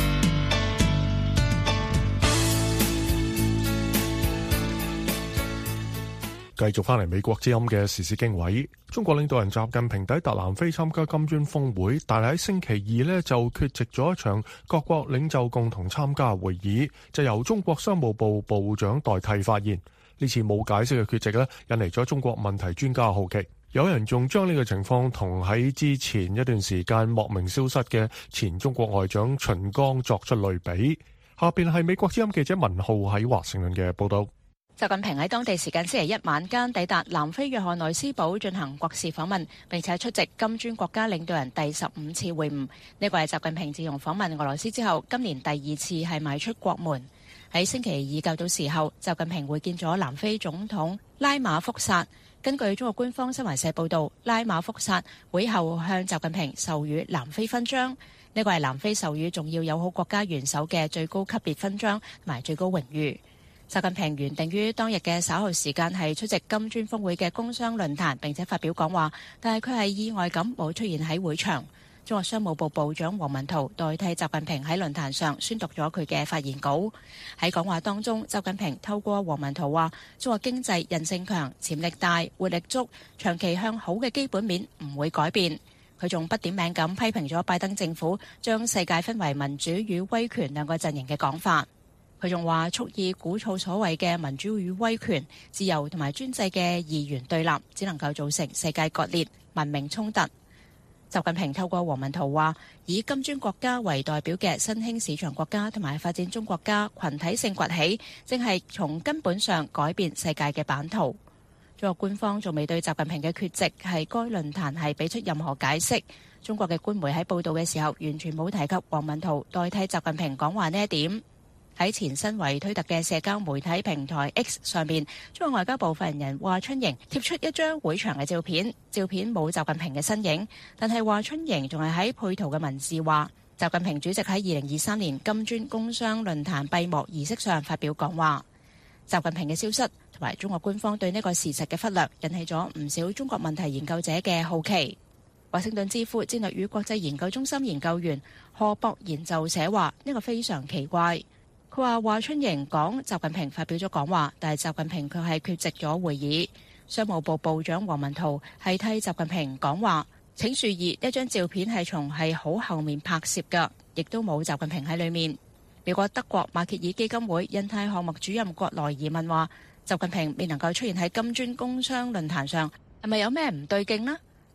Speaker 3: 繼續翻嚟美國之音嘅時事經緯，中國領導人習近平抵達南非參加金磚峰會，但係喺星期二呢就缺席咗一場各國領袖共同參加會議，就由中國商務部部長代替發言。呢次冇解釋嘅缺席呢，引嚟咗中國問題專家好奇，有人仲將呢個情況同喺之前一段時間莫名消失嘅前中國外長秦剛作出類比。下邊係美國之音記者文浩喺華盛頓嘅報道。
Speaker 8: 習近平喺當地時間星期一晚間抵達南非約翰內斯堡進行國事訪問，並且出席金磚國家領導人第15次會晤。呢個係習近平自從訪問俄羅斯之後，今年第2次係邁出國門。喺星期二較早時候，習近平會見咗南非總統拉馬福薩。根據中國官方新華社報導，拉馬福薩會後向習近平授予南非勳章。呢個係南非授予重要友好國家元首嘅最高級別勳章同埋最高榮譽。習近平原定於當日嘅稍後時間係出席金磚峰會嘅工商論壇並且發表講話，但係佢係意外咁冇出現喺會場。中國商務部部長王文濤代替習近平喺論壇上宣讀咗佢嘅發言稿。喺講話當中，習近平透過王文濤話：中國經濟韌性強、潛力大、活力足，長期向好嘅基本面唔會改變。佢仲不點名咁批評咗拜登政府將世界分為民主與威權兩個陣營嘅講法。佢仲話蓄意鼓噪所謂嘅民主與威權、自由同埋專制嘅二元對立，只能夠造成世界割裂、文明衝突。習近平透過王文濤話，以金磚國家為代表嘅新興市場國家同埋發展中國家群體性崛起，正係從根本上改變世界嘅版圖。中國官方仲未對習近平嘅缺席係該論壇係俾出任何解釋。中國嘅官媒喺報導嘅時候，完全冇提及王文濤代替習近平講話呢一點。喺前身為推特嘅社交媒體平台 X 上面，中國外交部發言人華春瑩貼出一張會場嘅照片，照片冇習近平嘅身影，但係華春瑩仲係喺配圖嘅文字話，習近平主席喺2023年金磚工商論壇閉幕儀式上發表講話。習近平嘅消失同埋中國官方對呢個事實嘅忽略，引起咗唔少中國問題研究者嘅好奇。華盛頓智庫戰略與國際研究中心研究員賀博研就寫話，呢個非常奇怪。佢話華春瑩講習近平發表咗講話，但係習近平卻係缺席咗會議。商務部部長王文濤係替習近平講話。請注意，一張照片係從好後面拍攝㗎，亦都冇習近平喺裏面。美國德國馬歇爾基金會印太項目主任葛萊爾問話，習近平未能夠出現喺金磚工商論壇上，係咪有咩唔對勁呢？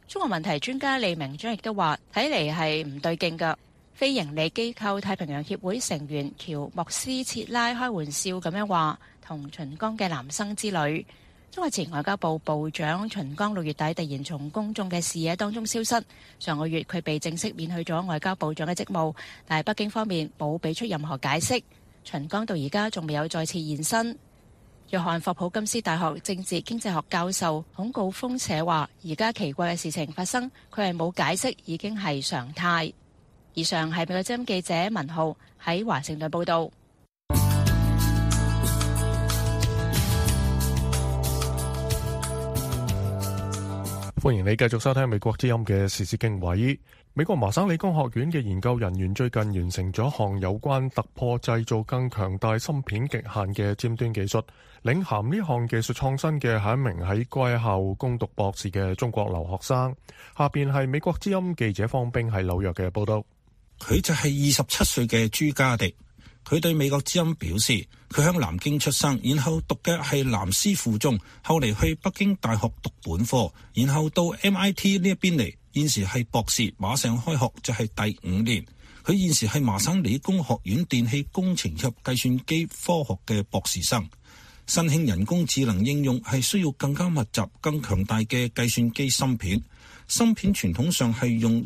Speaker 8: 中國問題專家李明章亦都話，睇嚟係唔對勁㗎。非營利機構太平洋協會成員喬莫斯切拉開玩笑咁樣話，同秦剛嘅南生之旅。中國前外交部部長秦剛6月底突然從公眾嘅視野當中消失。上個月佢被正式免去咗外交部長嘅職務，但係北京方面冇俾出任何解釋。秦剛到而家仲未有再次現身。約翰霍普金斯大學政治經濟學教授孔誥烽寫話，而家奇怪嘅事情發生，佢係冇解釋已經係常態。以上係美國之音記者文浩喺華盛頓報道。
Speaker 3: 歡迎你繼續收聽美國之音嘅時事經緯。美國麻省理工學院嘅研究人員最近完成咗一項有關突破製造更強大芯片極限嘅尖端技術。領銜呢項技術創新嘅係一名喺該校攻讀博士嘅中國留學生。下邊係美國之音記者方冰喺紐約嘅報道。
Speaker 4: 佢就係27歲嘅朱家迪。佢對美國之音表示，佢喺南京出生，然後讀嘅係南師附中，後嚟去北京大學讀本科，然後到 MIT 呢一邊嚟，現時係博士，馬上開學就係第5年。佢現時係麻省理工學院電氣工程及計算機科學嘅博士生。新興人工智能應用係需要更加密集、更強大嘅計算機芯片。芯片傳統上係用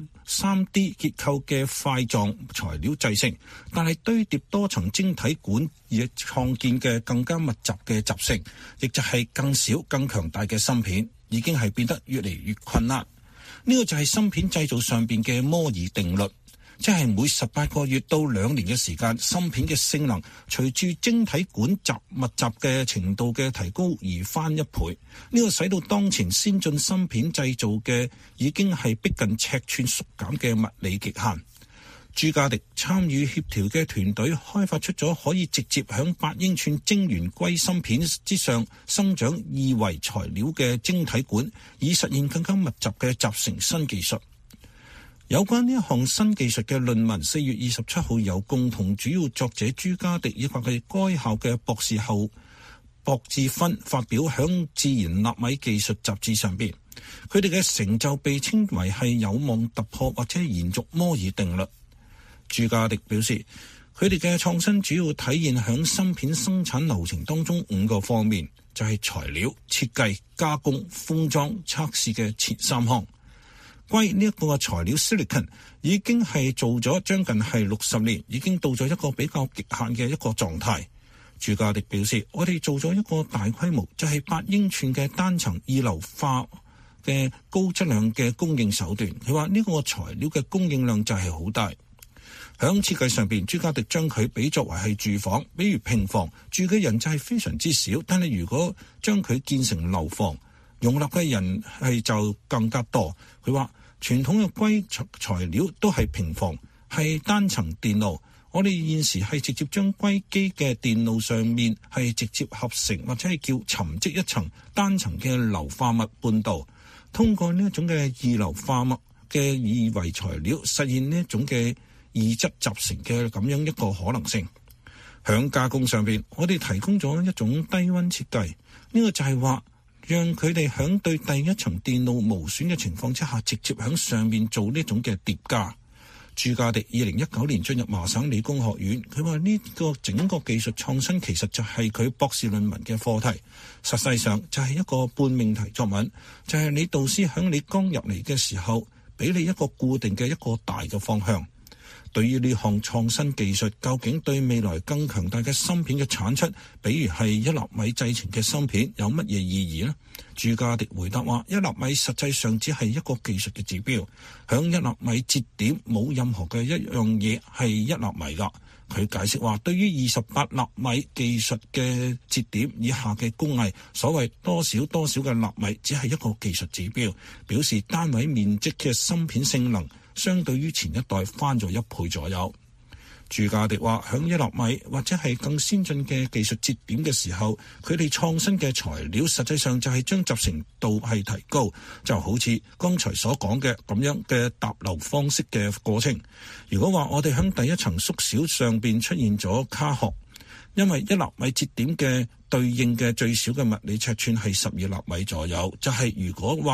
Speaker 4: 3D 結構嘅塊狀材料製成，但係堆疊多層晶體管而創建嘅更加密集嘅集成，亦就係更小、更強大嘅芯片，已經係變得越嚟越困難。呢個就係芯片製造上邊嘅摩爾定律，即係每18個月到2年嘅時間，芯片嘅性能隨住晶體管密集嘅程度嘅提高而翻1倍。呢個使到當前先進芯片製造嘅已經係逼近尺寸縮減嘅物理極限。朱家迪參與協調嘅團隊開發出咗可以直接響8英寸晶圓硅芯片之上生長二維材料嘅晶體管，以實現更加密集嘅集成新技術。有關呢一項新技術嘅論文，4月27號由共同主要作者朱家迪以及佢該校嘅博士後博志芬發表響《自然納米技術雜誌》上邊。佢哋嘅成就被稱為係有望突破或者延續摩爾定律。朱家迪表示，佢哋嘅創新主要體現響芯片生產流程當中5個方面，就係材料、設計、加工、封裝、測試嘅前3項。硅呢一個材料 silicon 已經係做咗將近係60年，已經到咗一個比較極限嘅一個狀態。朱家迪表示，我哋做咗一個大規模，就係8英寸嘅單層二硫化嘅高質量嘅供應手段。佢話呢個材料嘅供應量就係好大。響設計上邊，朱家迪將佢比作為係住房，比如平房住嘅人就係非常之少，但係如果將佢建成樓房，容納嘅人係就更加多。佢話傳統嘅硅材料都係平房，係單層電路。我哋現時係直接將硅基嘅電路上面係直接合成，或者係叫沉積一層單層嘅硫化物半導，通過呢一種嘅二硫化物嘅二維材料實現呢一種嘅異質集成嘅咁樣一個可能性。響加工上邊，我哋提供咗一種低溫設計，呢個就係話讓佢哋響對第一層電路無損嘅情況之下，直接響上面做呢種嘅疊加。朱家迪2019年進入麻省理工學院，佢話呢個整個技術創新其實就係佢博士論文嘅課題，實際上就係一個半命題作文，就係你導師響你剛入嚟嘅時候俾你一個固定嘅一個大嘅方向。對於呢項創新技術，究竟對未來更強大嘅芯片嘅產出，比如係1納米製程嘅芯片，有乜嘢意義呢？朱家迪回答話：1納米實際上只係一個技術嘅指標，響1納米節點冇任何嘅一樣嘢係1納米㗎。佢解釋話，對於28納米技術嘅節點以下嘅工藝，所謂多少多少嘅納米只係一個技術指標，表示單位面積嘅芯片性能相對於前一代翻咗1倍左右。朱家迪話，響1納米或者係更先進嘅技術節點嘅時候，佢哋創新嘅材料實際上就係將集成度係提高，就好似剛才所講嘅咁樣嘅搭樓方式嘅過程。如果話我哋響第一層縮小上邊出現咗卡殼，因為1納米節點嘅對應嘅最少嘅物理尺寸係12納米左右，就係如果話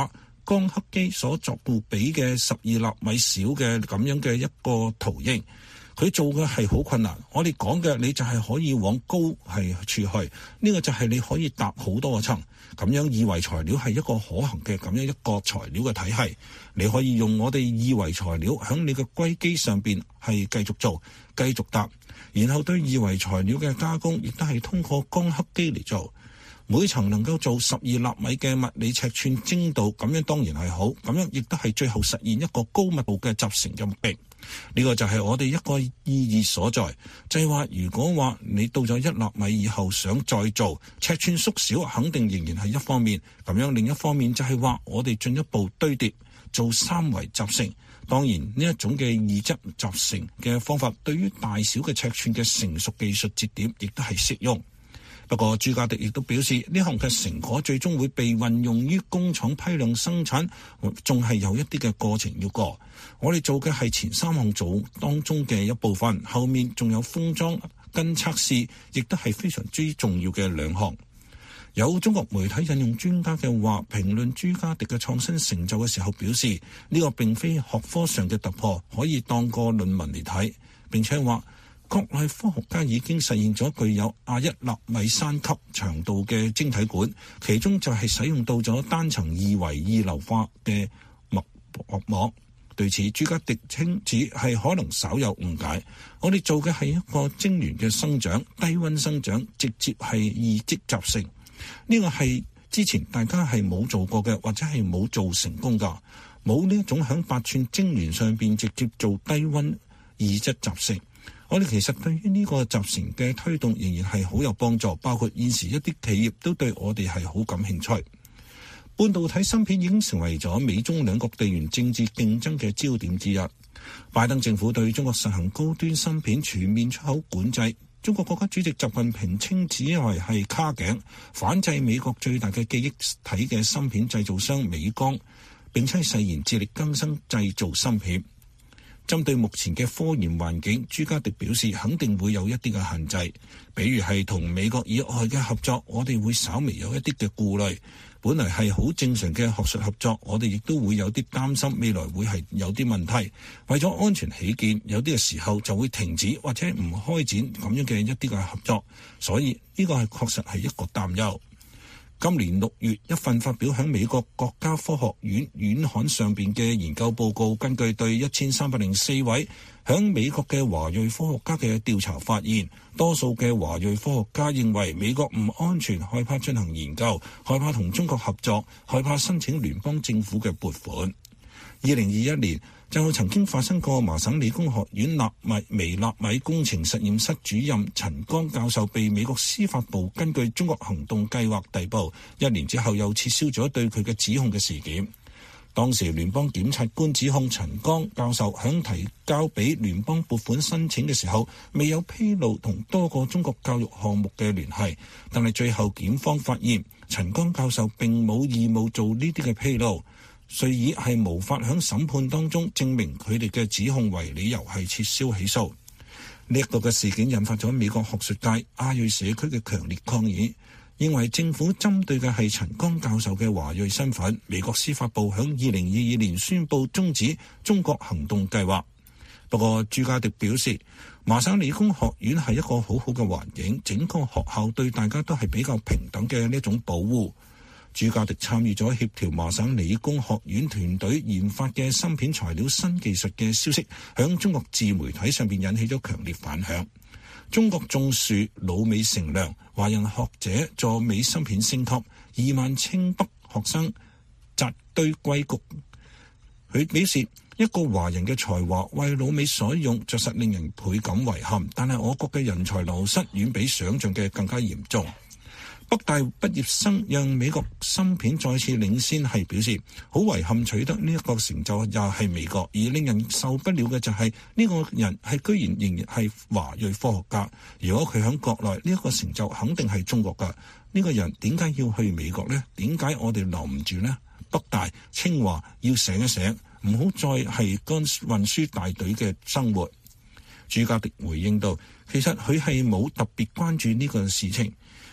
Speaker 4: 光刻機所作比嘅12納米小嘅咁樣嘅一個圖形。佢做嘅係好困難，我哋講嘅你就係可以往高係處去，呢個就係你可以搭好多個層，咁樣二維材料係一個可行嘅咁樣一個材料嘅體系，你可以用我哋二維材料喺你嘅硅機上邊係繼續做，繼續搭，然後對二維材料嘅加工亦都係通過光刻機嚟做，每層能夠做12納米嘅物理尺寸精度，咁樣當然係好，咁樣亦都係最後實現一個高密度嘅集成嘅目的。呢個就係我哋一個意義所在，就係話如果話你到咗1納米以後想再做尺寸縮小，肯定仍然係一方面，咁樣另一方面就係話我哋進一步堆疊做3維集成。當然呢一種嘅異質集成嘅方法對於大小嘅尺寸嘅成熟技術節點亦都係適用。不過朱家迪亦都表示，呢項嘅成果最終會被運用於工廠批量生產，仲係有一啲嘅過程要過。我哋做嘅係前3項組當中嘅一部分，後面仲有封裝跟測試，亦都係非常之重要嘅2項。有中國媒體引用專家嘅話評論朱家迪嘅創新成就嘅時候表示，呢個並非學科上嘅突破，可以當個論文嚟睇，並且話國內科學家已經實現咗具有21納米3級長度嘅晶體管，其中就係使用到咗單層2維二硫化嘅膜。對此，朱家迪稱指係可能稍有誤解。我哋做嘅係一個晶圓嘅生長，低溫生長，直接係異質集成。呢個係之前大家係冇做過嘅，或者係冇做成功㗎。冇呢一種響8寸晶圓上邊直接做低溫異質集成。我哋其實對於呢個集成嘅推動仍然係好有幫助，包括現時一啲企業都對我哋係好感興趣。半導體芯片已經成為咗美中兩國地緣政治競爭嘅焦點之一。拜登政府對中國實行高端芯片全面出口管制，中國國家主席習近平稱之為係卡頸，反制美國最大嘅記憶體嘅芯片製造商美光，並且誓言致力更新製造芯片。針對目前嘅科研環境，朱家迪表示肯定會有一啲嘅限制，比如係同美國以外嘅合作，我哋會稍微有一啲嘅顧慮。本來係好正常嘅學術合作，我哋亦都會有啲擔心未來會係有啲問題。為咗安全起見，有啲嘅時候就會停止或者唔開展咁樣嘅一啲嘅合作，所以呢個係確實係一個擔憂。今年6月，一份發表喺美國國家科學院院刊上邊嘅研究報告，根據對1304位喺美國嘅華裔科學家嘅調查發現，多數嘅華裔科學家認為美國唔安全，害怕進行研究，害怕同中國合作，害怕申請聯邦政府嘅撥款。2021年就曾經發生過麻省理工學院微納米工程實驗室主任陳剛教授被美國司法部根據中國行動計劃逮捕，1年之後又撤銷咗對佢嘅指控嘅事件。當時聯邦檢察官指控陳剛教授響提交俾聯邦撥款申請嘅時候，未有披露同多個中國教育項目嘅聯繫，但係最後檢方發現陳剛教授並冇義務做呢啲嘅披露，遂以係無法喺審判當中證明佢哋嘅指控為理由係撤銷起訴。呢一個嘅事件引發咗美國學術界亞裔社區嘅強烈抗議，認為政府針對嘅係陳剛教授嘅華裔身份。美國司法部喺2022年宣布終止中國行動計劃。不過朱家迪表示，麻省理工學院係一個好好嘅環境，整個學校對大家都係比較平等嘅呢種保護。朱家迪參與咗協調麻省理工學院團隊研發嘅芯片材料新技術嘅消息，響中國自媒體上邊引起咗強烈反響。中國種樹，老美乘涼，華人學者助美芯片升級，2萬清北學生扎堆歸谷。佢表示，一個華人嘅才華為老美所用，着實令人倍感遺憾。但係我國嘅人才流失遠比想象嘅更加嚴重。北大畢業生讓美國芯片再次領先，係表示好遺憾取得呢一個成就又係美國，而令人受不了嘅就係呢個人係居然仍然係華裔科學家。如果佢喺國內呢一個成就肯定係中國㗎，呢個人點解要去美國呢？點解我哋留唔住呢？北大、清華要醒一醒，唔好再係跟運輸大隊嘅生活。朱家迪回應到，其實佢係冇特別關注呢個事情。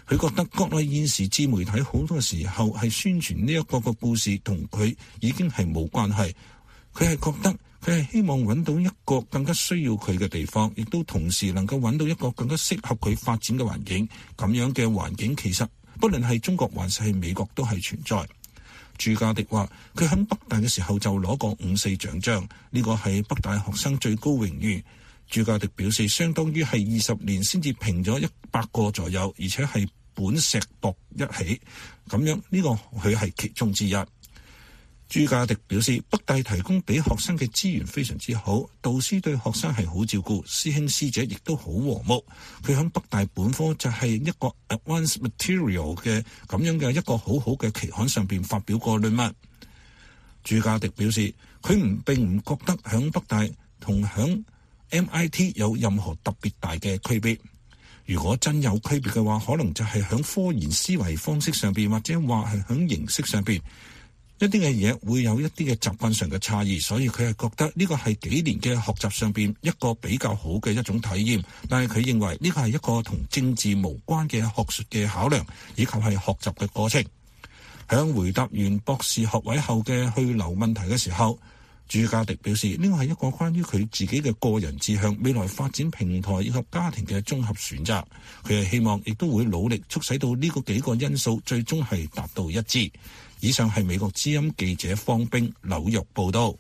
Speaker 4: 佢覺得國內現時自媒體好多時候係宣傳呢一個故事同佢已經係冇關係。佢係覺得佢係希望揾到一個更加需要佢嘅地方，亦都同時能夠揾到一個更加適合佢發展嘅環境。咁樣嘅環境其實不論係中國還是係美國都係存在。朱家迪話佢喺北大嘅時候就攞過5·4獎章，呢個係北大學生最高榮譽。朱家迪表示，相當於係20年先至評咗100個左右，而且係本石博一起，咁樣呢個佢係其中之一。朱家迪表示，北大提供俾學生嘅資源非常之好，導師對學生係好照顧，師兄師姐亦都好和睦。佢喺北大本科就係一個 advanced material 嘅咁樣嘅一個好好嘅期刊上邊發表過論文。朱家迪表示，佢並唔覺得響北大同響MIT 有任何特別大嘅區別。如果真有區別嘅話，可能就係響科研思維方式上邊，或者話係響形式上邊，一啲嘅嘢會有一啲嘅習慣上嘅差異。所以佢係覺得呢個係幾年嘅學習上邊一個比較好嘅一種體驗。但係佢認為呢個係一個同政治無關嘅學術嘅考量，以及係學習嘅過程。響回答完博士學位後嘅去留問題嘅時候，朱家迪表示，呢個係一個關於佢自己嘅個人志向、未來發展平台以及家庭嘅綜合選擇。佢係希望亦都會努力促使到呢個幾個因素最終係達到一致。以上係美國之音記者方冰紐約報道。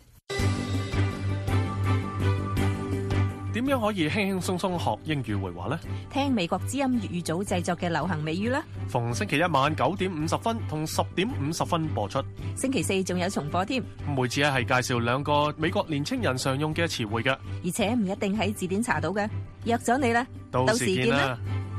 Speaker 1: 點樣可以輕輕鬆鬆學英語會話呢？
Speaker 9: 聽美國之音粵語組製作嘅流行美語啦。
Speaker 1: 逢星期一晚9:50同10:50播出。
Speaker 9: 星期四仲有重播添。
Speaker 1: 每次係介紹2個美國年青人常用嘅詞彙嘅，
Speaker 9: 而且唔一定喺字典查到嘅。約咗你啦，
Speaker 1: 到時見啦。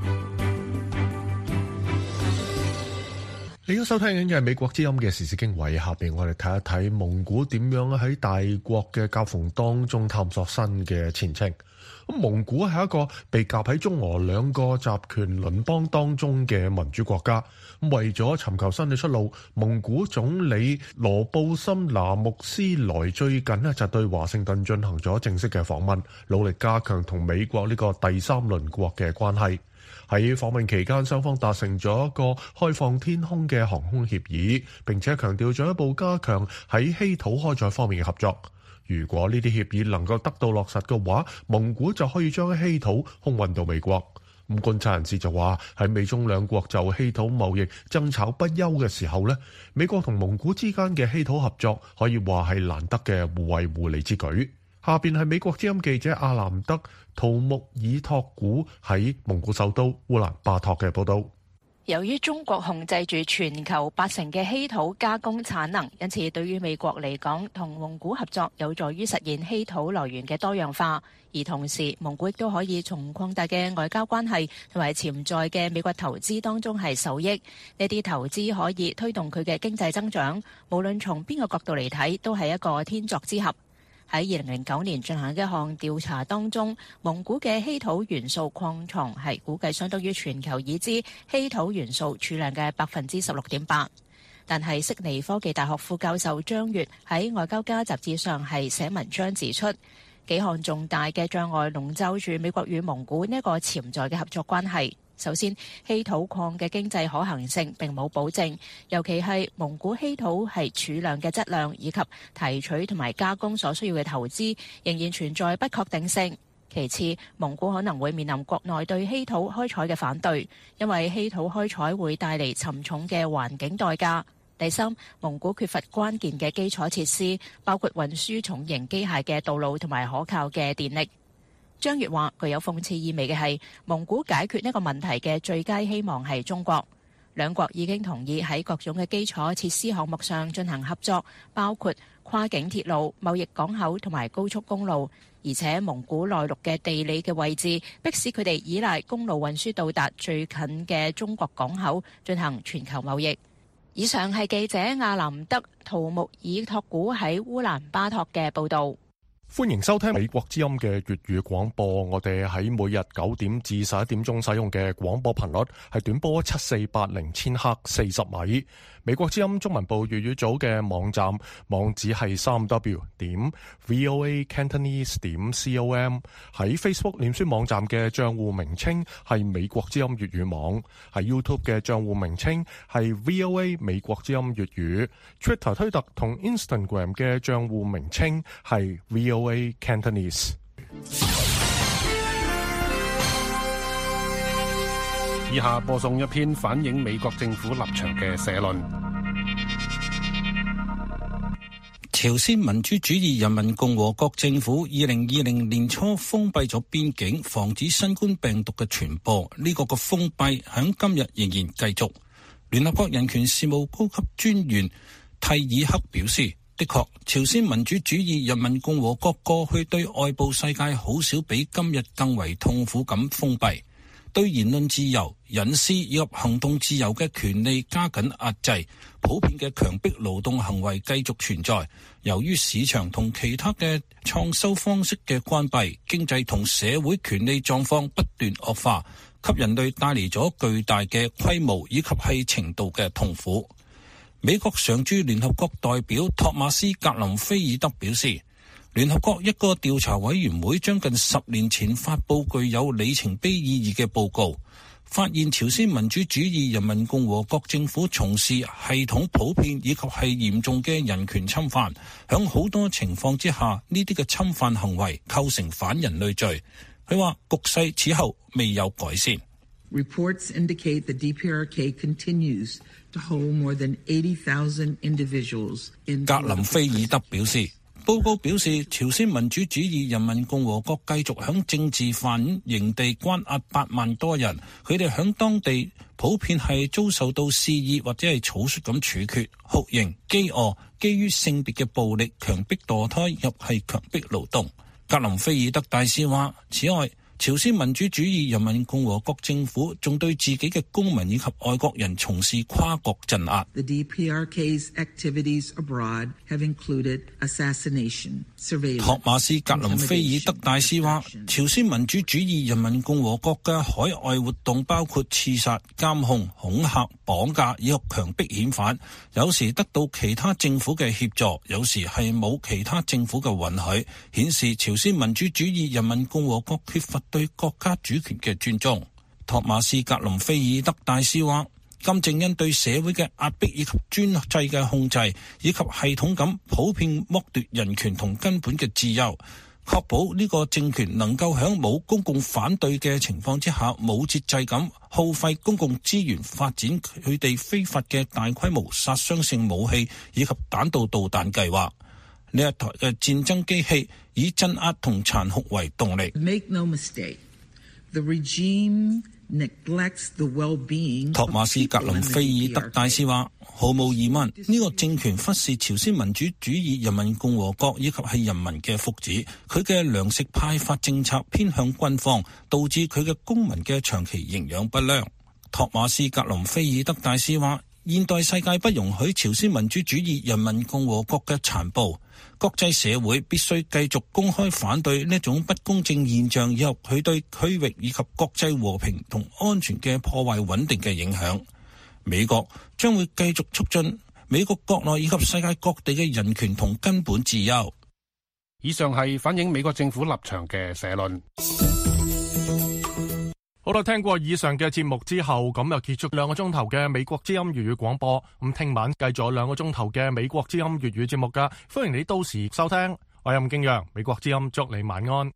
Speaker 3: 你而家收聽緊嘅係美國之音嘅時事經緯，下邊我哋睇一睇蒙古點樣喺大國嘅夾縫當中探索新嘅前程。咁蒙古係一個被夾喺中俄2個集權鄰邦當中嘅民主國家。咁為咗尋求新嘅出路，蒙古總理羅布森拿木斯萊最近呢就對華盛頓進行咗正式嘅訪問，努力加強同美國呢個第3鄰國嘅關係。喺訪問期間，雙方達成咗一個開放天空嘅航空協議，並且強調進一步加強喺稀土開採方面嘅合作。如果呢啲協議能夠得到落實嘅話，蒙古就可以將稀土空運到美國。咁觀察人士就話，喺美中2國就稀土貿易爭吵不休嘅時候呢，美國同蒙古之間嘅稀土合作可以話係難得嘅互惠互利之舉。下邊係美國之音記者阿南德·圖穆爾托古喺蒙古首都烏蘭巴托嘅報道。
Speaker 8: 由於中國控制住全球80%嘅稀土加工產能，因此對於美國嚟講，同蒙古合作有助於實現稀土來源嘅多樣化，而同時蒙古亦都可以從擴大嘅外交關係同埋潛在嘅美國投資當中係受益。呢啲投資可以推動佢嘅經濟增長，無論從邊個角度嚟睇，都係一個天作之合。喺2009年進行一項調查當中，蒙古嘅稀土元素礦床係估計相當於全球已知稀土元素儲量嘅 16.8%。但係悉尼科技大學副教授張月喺外交家雜誌上係寫文章指出，幾項重大嘅障礙籠罩住美國與蒙古呢一個潛在嘅合作關係。首先，稀土礦嘅經濟可行性並冇保證，尤其係蒙古稀土係儲量嘅質量以及提取同埋加工所需要嘅投資仍然存在不確定性。其次，蒙古可能會面臨國內對稀土開採嘅反對，因為稀土開採會帶嚟沉重嘅環境代價。第三，蒙古缺乏關鍵嘅基礎設施，包括運輸重型機械嘅道路同埋可靠嘅電力。張月話，具有諷刺意味嘅係，蒙古解決呢個問題嘅最佳希望係中國。2國已經同意喺各種嘅基礎設施項目上進行合作，包括跨境鐵路、貿易港口同埋高速公路。而且蒙古內陸嘅地理嘅位置，迫使佢哋依賴公路運輸到達最近嘅中國港口進行全球貿易。以上係記者阿南德·圖穆爾托古喺烏蘭巴托嘅報導。
Speaker 3: 歡迎收聽美國之音嘅粵語廣播。我哋喺每日9點至11點鐘使用嘅廣播頻率係短波7480千赫40米。美國之音中文部粵語組嘅網站網址係3w.voacantonese.com。喺 Facebook 臉書網站嘅賬戶名稱係美國之音粵語網。喺 YouTube 嘅賬戶名稱係 VOA 美國之音粵語。Twitter 推特同 Instagram 嘅賬戶名稱係 VOA Cantonese。
Speaker 10: 以下播送一篇反映美國政府立場嘅社論。
Speaker 4: 朝鮮民主主義人民共和國政府2020年初封閉咗邊境，防止新冠病毒嘅傳播。呢個封閉響今日仍然繼續。聯合國人權事務高級專員蒂爾克表示，的確，朝鮮民主主義人民共和國過去對外部世界好少比今日更為痛苦咁封閉，對言論自由、隱私以及行動自由嘅權利加緊壓制，普遍嘅強迫勞動行為繼續存在。由於市場同其他嘅創收方式嘅關閉，經濟同社會權利狀況不斷惡化，給人類帶嚟咗巨大嘅規模以及係程度嘅痛苦。美國常駐聯合國代表托馬斯·格林菲爾德表示，聯合國一個調查委員會將近10年前發布具有里程碑意義嘅報告，發現朝鮮民主主義人民共和國政府從事系統普遍以及係嚴重嘅人權侵犯，響好多情況之下，呢啲嘅侵犯行為構成反人類罪。佢話局勢此後未有改善。
Speaker 11: Reports indicate the DPRK continues to hold more than 80,000 individuals in。
Speaker 4: 格林菲爾德表示，報告表示，朝鮮民主主義人民共和國繼續響政治犯營地關押8萬多人，佢哋響當地普遍係遭受到肆意或者係草率咁處決、酷刑、飢餓、基於性別嘅暴力、強迫墮胎入係強迫勞動。格林菲爾德大使話，此外，朝鮮民主主義人民共和國政府仲對自己嘅公民以及外國人從事跨國鎮壓。
Speaker 11: The DPRK's activities abroad have included assassination, surveillance。
Speaker 4: 托馬斯·格林菲爾德大使話，朝鮮民主主義人民共和國嘅海外活動包括刺殺、監控、恐嚇、綁架以及強迫遣返，有時得到其他政府嘅協助，有時係冇其他政府嘅允許，顯示朝鮮民主主義人民共和國缺乏對國家主權嘅尊重。托馬斯·格林菲爾德大使話，金正恩對社會嘅壓迫以及專制嘅控制，以及系統咁普遍剝奪人權同根本嘅自由，確保呢個政權能夠喺冇公共反對嘅情況之下，冇節制咁耗費公共資源發展佢哋非法嘅大規模殺傷性武器以及彈道導彈計劃。呢一台嘅戰爭機器以鎮壓同殘酷為動力。
Speaker 11: Make no mistake, the regime neglects the well-being。
Speaker 4: 托馬斯·格林菲爾德大使話，毫無疑問，呢個政權忽視朝鮮民主主義人民共和國以及係人民嘅福祉。佢嘅糧食派發政策偏向軍方，導致佢嘅公民嘅長期營養不良。托馬斯·格林菲爾德大使話，現代世界不容許朝鮮民主主義人民共和國嘅殘暴。國際社會必須繼續公開反對呢種不公正現象，以及佢對區域以及國際和平同安全嘅破壞穩定嘅影響。美國將會繼續促進美國國內以及世界各地嘅人權同根本自由。
Speaker 10: 以上係反映美國政府立場嘅社論。
Speaker 1: 好啦，聽過以上嘅節目之後，咁又結束2個鐘頭嘅美國之音粵語廣播。咁聽晚繼續2個鐘頭嘅美國之音粵語節目噶，歡迎你到時收聽。我係任敬陽，美國之音祝你晚安。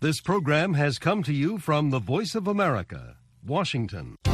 Speaker 12: This program has come to you from the Voice of America, Washington.